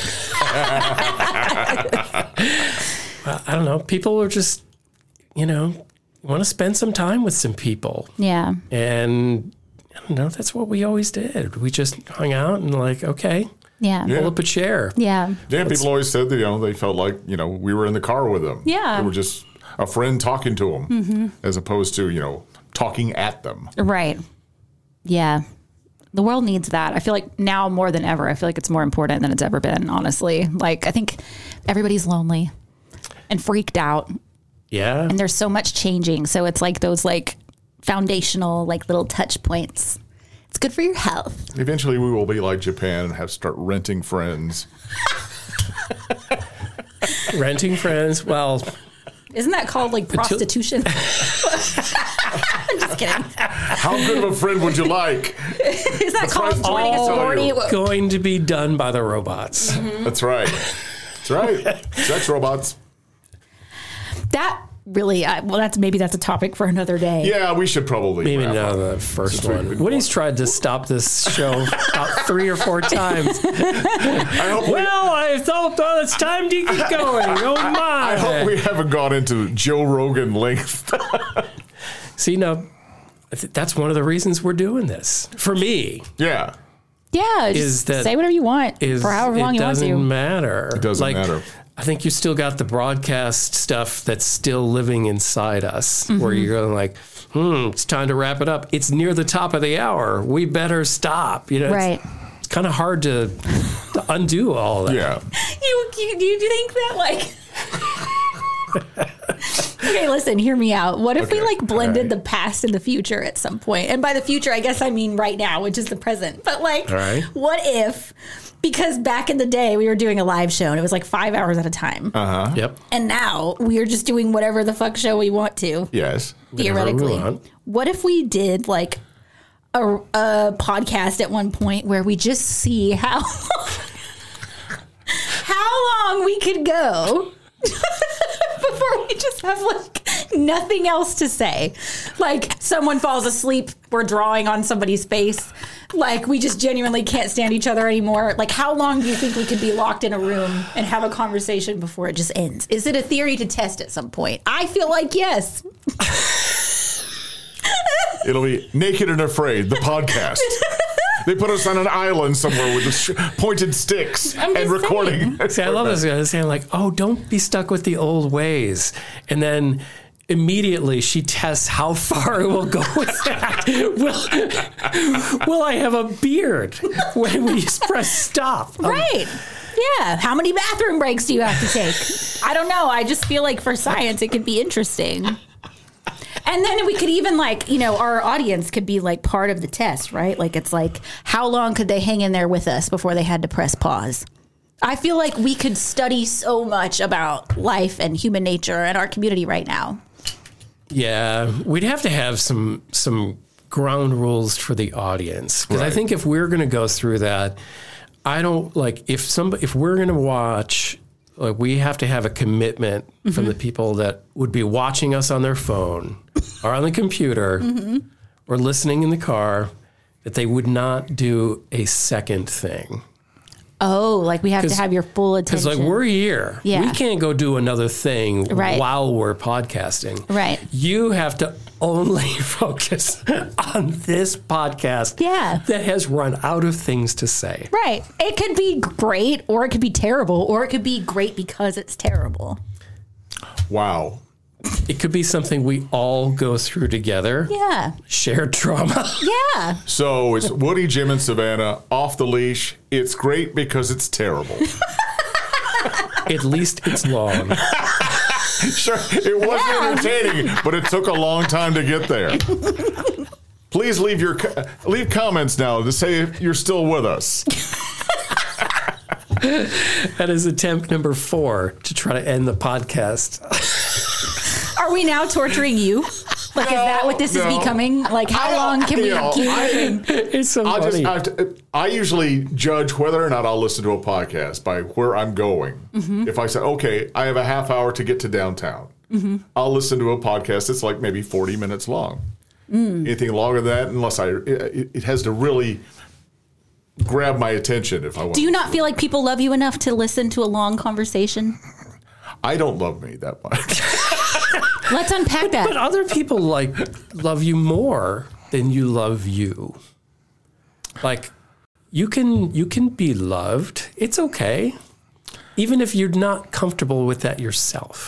I don't know. People are just, want to spend some time with some people. Yeah. And I don't know. That's what we always did. We just hung out and like, okay, Yeah. pull up a chair. Yeah. Yeah, people always said that, they felt like, we were in the car with them. Yeah. They were just a friend talking to them as opposed to, talking at them. Right. Yeah. The world needs that. I feel like now more than ever, I feel like it's more important than it's ever been, honestly. Like, I think everybody's lonely and freaked out, Yeah. and there's so much changing. So it's like those like foundational, like little touch points. It's good for your health. Eventually, we will be like Japan and have to start renting friends. Renting friends. Well, Isn't that called like prostitution? I'm just kidding. How good of a friend would you like? Isn't that called price joining a all sorority? going to be done by the robots. That's right. That's right. Sex robots. That really, that's a topic for another day. Yeah, we should probably Maybe wrap not up. the first Since we've one. been Woody's tried to stop this show about 3 or 4 times. I hope we, Well, I thought it's time to get going. Oh my! I hope we haven't gone into Joe Rogan length. See, now that's one of the reasons we're doing this. For me, Yeah. Yeah, Is just that- say whatever you want for however long it you want doesn't to. matter. It doesn't matter. I think you still got the broadcast stuff that's still living inside us, Mm-hmm. where you're going like, it's time to wrap it up. It's near the top of the hour. We better stop. Right. It's kind of hard to undo all that. Yeah. You think that like okay, listen, hear me out. What if we Okay, like blended all right. the past and the future at some point? And by the future, I guess I mean right now, which is the present. But like, All right. what if, because back in the day we were doing a live show and it was like 5 hours at a time. Yep. And now we are just doing whatever the fuck show we want to, Yes. theoretically. Whatever we want. What if we did like a podcast at one point where we just see how long we could go before we just have like nothing else to say. Like someone falls asleep, we're drawing on somebody's face. Like we just genuinely can't stand each other anymore. Like how long do you think we could be locked in a room and have a conversation before it just ends? Is it a theory to test at some point? I feel like yes. It'll be Naked and Afraid, the podcast. They put us on an island somewhere with the pointed sticks I'm and just recording. See, I love this guy saying like, "Oh, don't be stuck with the old ways," and then immediately she tests how far it will go with that. Will I have a beard when we just press stop? Right. Yeah. How many bathroom breaks do you have to take? I don't know. I just feel like for science, it could be interesting. And then we could even like, our audience could be like part of the test, right? Like it's like, how long could they hang in there with us before they had to press pause? I feel like we could study so much about life and human nature and our community right now. Yeah, we'd have to have some ground rules for the audience, because I Right. think if we're going to go through that, I don't like if we're going to watch. Like we have to have a commitment from the people that would be watching us on their phone or on the computer or listening in the car, that they would not do a second thing. Oh, like we have to have your full Because attention. like we're here. Yeah. We can't go do another thing Right. while we're podcasting. Right. You have to only focus on this podcast Yeah. that has run out of things to say. Right. It could be great or it could be terrible or it could be great because it's terrible. Wow. It could be something we all go through together. Yeah. Shared trauma. Yeah. So it's Woody, Jim, and Savannah off the leash. It's great because it's terrible. At least it's long. Sure, it wasn't entertaining, but it took a long time to get there. Please leave comments now to say if you're still with us. That is attempt number 4 to try to end the podcast. Are we now torturing you? Like, is that what this is No. becoming? Like, how long can we keep living? It's so funny. I usually judge whether or not I'll listen to a podcast by where I'm going. If I say, okay, I have a half hour to get to downtown. I'll listen to a podcast that's like maybe 40 minutes long. Anything longer than that, unless it has to really grab my attention if I want. Do you not feel like people love you enough to listen to a long conversation? I don't love me that much. Let's unpack that. But other people love you more than you love you. Like you can be loved. It's okay. Even if you're not comfortable with that yourself.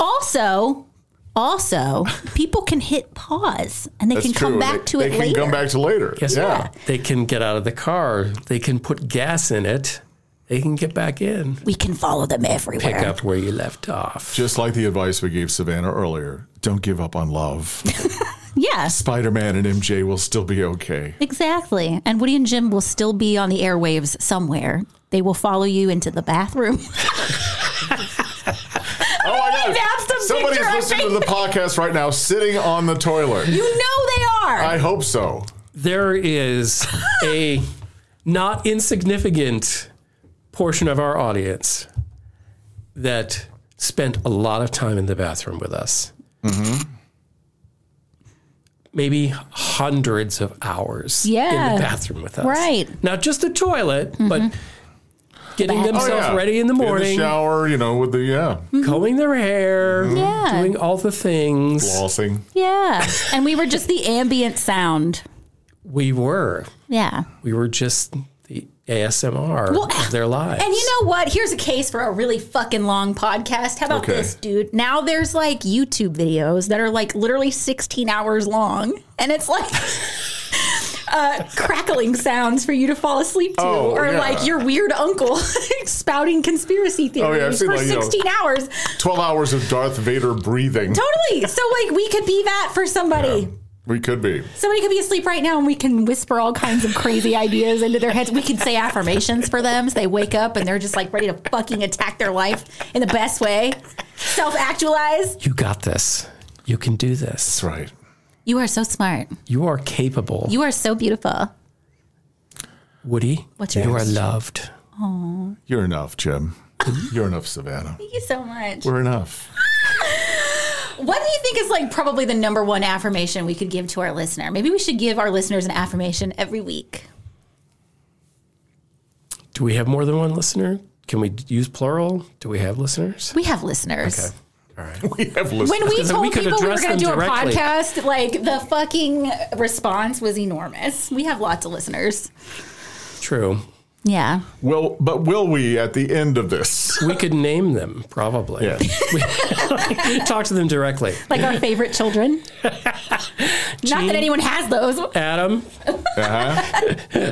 Also, people can hit pause and they can come back to it later. They can come back to later. Yes, yeah. They can get out of the car. They can put gas in it. They can get back in. We can follow them everywhere. Pick up where you left off. Just like the advice we gave Savannah earlier. Don't give up on love. Yeah. Spider-Man and MJ will still be okay. Exactly. And Woody and Jim will still be on the airwaves somewhere. They will follow you into the bathroom. Oh my God. Somebody's listening to the podcast right now sitting on the toilet. You know they are. I hope so. There is a not insignificant portion of our audience that spent a lot of time in the bathroom with us. Maybe hundreds of hours in the bathroom with us. Right. Not just the toilet, but getting themselves ready in the morning. In the shower, with the, combing their hair. Yeah. Doing all the things. flossing. Yeah. And we were just the ambient sound. We were. Yeah. We were just the ASMR of their lives. And you know what? Here's a case for a really fucking long podcast. How about this, dude? Now there's like YouTube videos that are like literally 16 hours long. And it's like crackling sounds for you to fall asleep to. Like your weird uncle spouting conspiracy theories for 16 hours. 12 hours of Darth Vader breathing. Totally. So like we could be that for somebody. Yeah. We could be. Somebody could be asleep right now and we can whisper all kinds of crazy ideas into their heads. We can say affirmations for them so they wake up and they're just like ready to fucking attack their life in the best way. Self-actualize. You got this. You can do this. That's right. You are so smart. You are capable. You are so beautiful. Woody, what's yours? You are loved. Aww. You're enough, Jim. You're enough, Savannah. Thank you so much. We're enough. What do you think is like probably the number one affirmation we could give to our listener? Maybe we should give our listeners an affirmation every week. Do we have more than one listener? Can we use plural? Do we have listeners? We have listeners. Okay. All right. We have listeners. When we told people we were going to do directly. a podcast, like the fucking response was enormous. We have lots of listeners. True. Yeah. Well, but will we at the end of this? We could name them, probably. Yeah. Talk to them directly. Like our favorite children. Not that anyone has those. Adam. Uh-huh.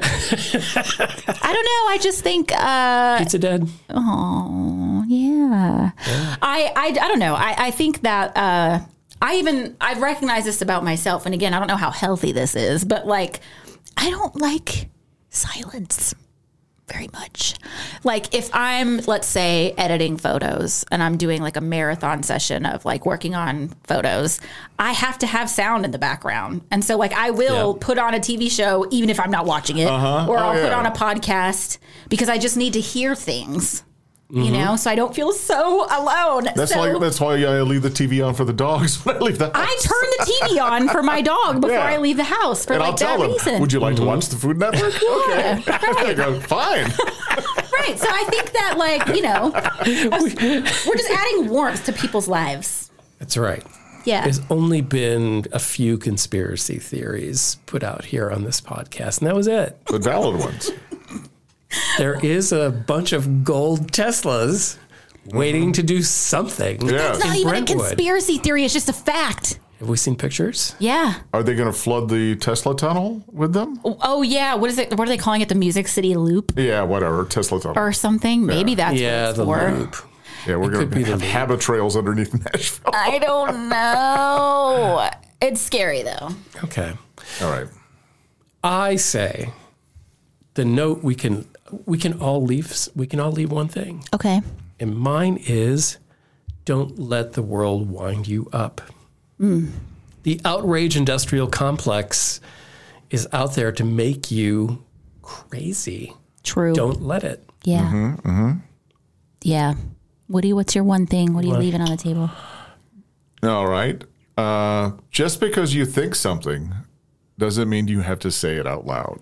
I don't know. I just think... Pizza Dad. Oh, yeah. I don't know. I think that... I've recognized this about myself. And again, I don't know how healthy this is, but like, I don't like silence very much. Like if I'm, let's say, editing photos and I'm doing like a marathon session of like working on photos, I have to have sound in the background. And so like I will put on a TV show even if I'm not watching it, or I'll put on a podcast because I just need to hear things. You know, so I don't feel so alone. That's why I leave the TV on for the dogs when I leave the house. I turn the TV on for my dog before I leave the house for like that reason. Would you like to watch the Food Network? Yeah, okay. I go, fine. Right. So I think that like, we're just adding warmth to people's lives. That's right. Yeah. There's only been a few conspiracy theories put out here on this podcast, and that was it. The valid ones. There is a bunch of gold Teslas waiting to do something. Yeah. It's not even a conspiracy theory. It's just a fact. Have we seen pictures? Yeah. Are they going to flood the Tesla tunnel with them? Oh, yeah. What is it? What are they calling it? The Music City Loop? Yeah, whatever. Tesla tunnel. Or something. Maybe that's what it's the for. loop. Yeah, we're going to have habit trails underneath Nashville. I don't know. It's scary, though. Okay. All right. I say the note we can all leave one thing. Okay. And mine is don't let the world wind you up. The outrage industrial complex is out there to make you crazy. True. Don't let it. Yeah. Yeah. Woody, what's your one thing? What are you leaving on the table? All right. Just because you think something doesn't mean you have to say it out loud.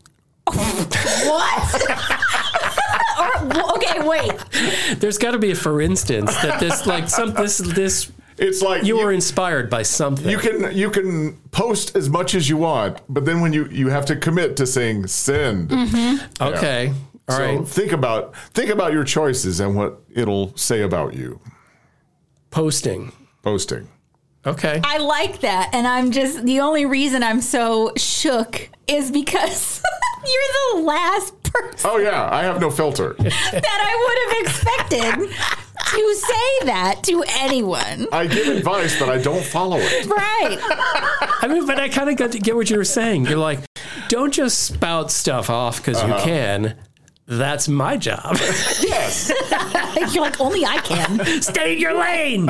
What? Okay, wait. There's got to be a for instance that this It's like you were inspired by something. You can post as much as you want, but then when you have to commit to saying send. Okay. All right. Think about your choices and what it'll say about you. Posting. Okay. I like that. And I'm just, the only reason I'm so shook is because you're the last person Oh yeah, I have no filter. that I would have expected to say that to anyone. I give advice, but I don't follow it. Right. I mean, but I kind of got to get what you were saying. You're like, don't just spout stuff off because you can. That's my job. Yes. You're like, only I can. Stay in your lane.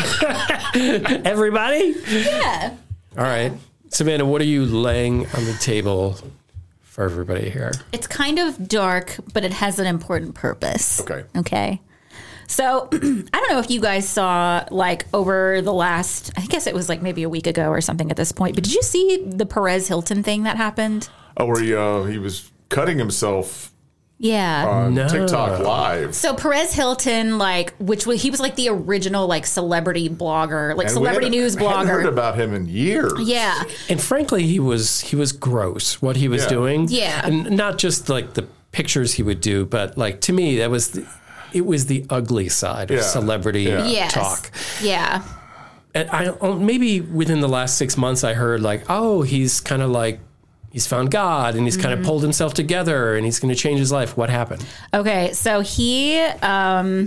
Everybody? Yeah. All right. Savannah, what are you laying on the table for everybody here? It's kind of dark, but it has an important purpose. Okay. So I don't know if you guys saw, like, over the last, I guess it was like maybe a week ago or something at this point, but did you see the Perez Hilton thing that happened? Oh, where he was cutting himself Yeah. on TikTok Live. So Perez Hilton, like, he was like the original, like, celebrity blogger, like, celebrity news blogger. I hadn't heard about him in years. Yeah. And frankly, he was gross what he was doing. Yeah. And not just like the pictures he would do, but like to me it was the ugly side of celebrity talk. Yeah. And maybe within the last 6 months I heard like, oh, he's kind of like he's found God and he's kind of pulled himself together and he's going to change his life. What happened? Okay, so he had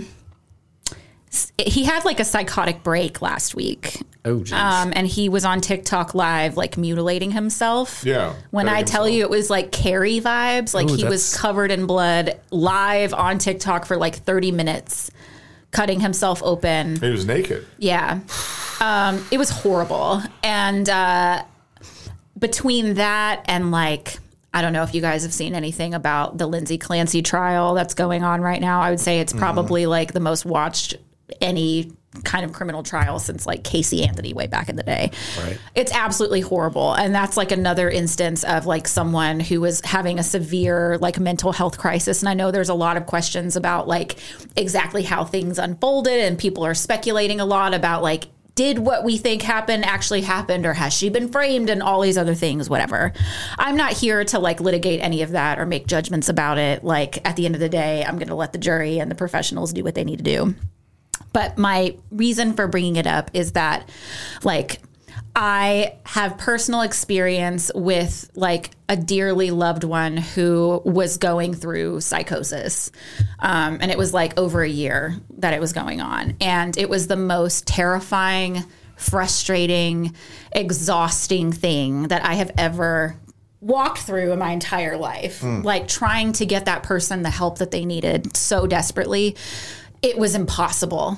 like a psychotic break last week. Oh, geez. And he was on TikTok Live, like mutilating himself. Yeah. When I tell you it was like Carrie vibes, like he was covered in blood live on TikTok for like 30 minutes, cutting himself open. He was naked. Yeah. It was horrible. And between that and like, I don't know if you guys have seen anything about the Lindsay Clancy trial that's going on right now. I would say it's probably like the most watched any kind of criminal trial since like Casey Anthony way back in the day. Right. It's absolutely horrible. And that's like another instance of like someone who was having a severe like mental health crisis. And I know there's a lot of questions about like exactly how things unfolded and people are speculating a lot about like, did what we think happened actually happened, or has she been framed, and all these other things, whatever. I'm not here to like litigate any of that or make judgments about it. Like at the end of the day, I'm going to let the jury and the professionals do what they need to do. But my reason for bringing it up is that like I have personal experience with like a dearly loved one who was going through psychosis. And it was like over a year that it was going on. And it was the most terrifying, frustrating, exhausting thing that I have ever walked through in my entire life. Like trying to get that person the help that they needed so desperately. It was impossible.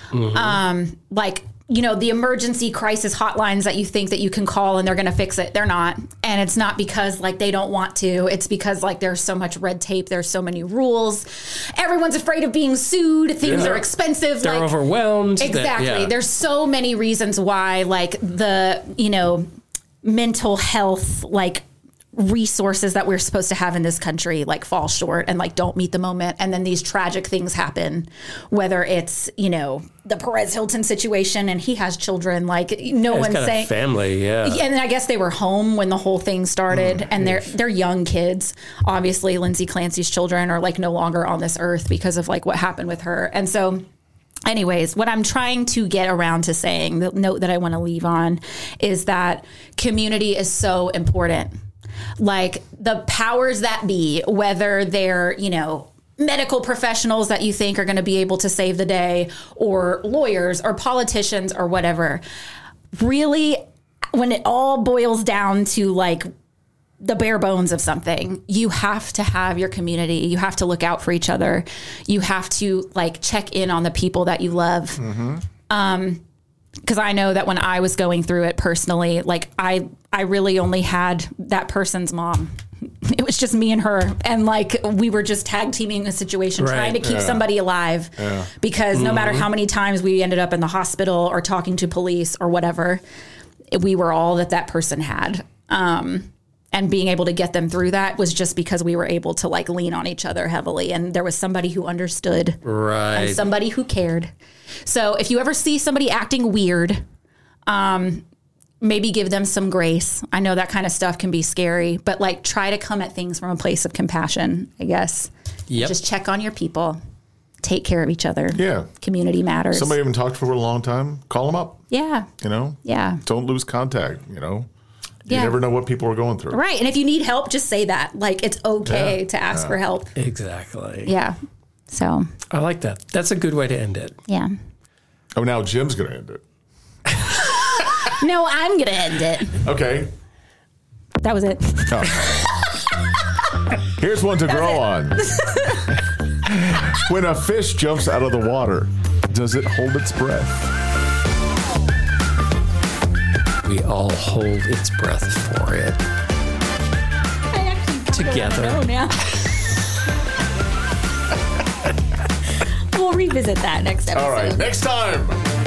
Like, you know, the emergency crisis hotlines that you think that you can call and they're going to fix it. They're not. And it's not because like they don't want to. It's because like there's so much red tape. There's so many rules. Everyone's afraid of being sued. Things are expensive. They're overwhelmed. Exactly. There's so many reasons why like the, you know, mental health, like resources that we're supposed to have in this country like fall short and like don't meet the moment, and then these tragic things happen, whether it's, you know, the Perez Hilton situation and he has children, like no one's saying family. And then I guess they were home when the whole thing started, and they're young kids. Obviously Lindsay Clancy's children are like no longer on this earth because of like what happened with her. And so anyways, what I'm trying to get around to saying, the note that I want to leave on, is that community is so important. Like the powers that be, whether they're, you know, medical professionals that you think are going to be able to save the day, or lawyers or politicians or whatever, really, when it all boils down to like the bare bones of something, you have to have your community. You have to look out for each other. You have to like check in on the people that you love. Because I know that when I was going through it personally, like I really only had that person's mom it was just me and her, and like we were just tag teaming a situation, trying to keep somebody alive, because no matter how many times we ended up in the hospital or talking to police or whatever, we were all that person had. And being able to get them through that was just because we were able to like lean on each other heavily. And there was somebody who understood, and somebody who cared. So if you ever see somebody acting weird, maybe give them some grace. I know that kind of stuff can be scary, but like try to come at things from a place of compassion, I guess. Yep. Just check on your people. Take care of each other. Yeah. Community matters. Somebody haven't talked for a long time, call them up. Yeah. You know? Yeah. Don't lose contact, you know? You never know what people are going through. Right. And if you need help, just say that. Like, it's okay to ask for help. Exactly. Yeah. So. I like that. That's a good way to end it. Yeah. Oh, now Jim's going to end it. No, I'm going to end it. Okay. That was it. Oh. Here's one to grow on. When a fish jumps out of the water, does it hold its breath? We all hold its breath for it. I actually together. Know now. We'll revisit that next episode. All right, next time.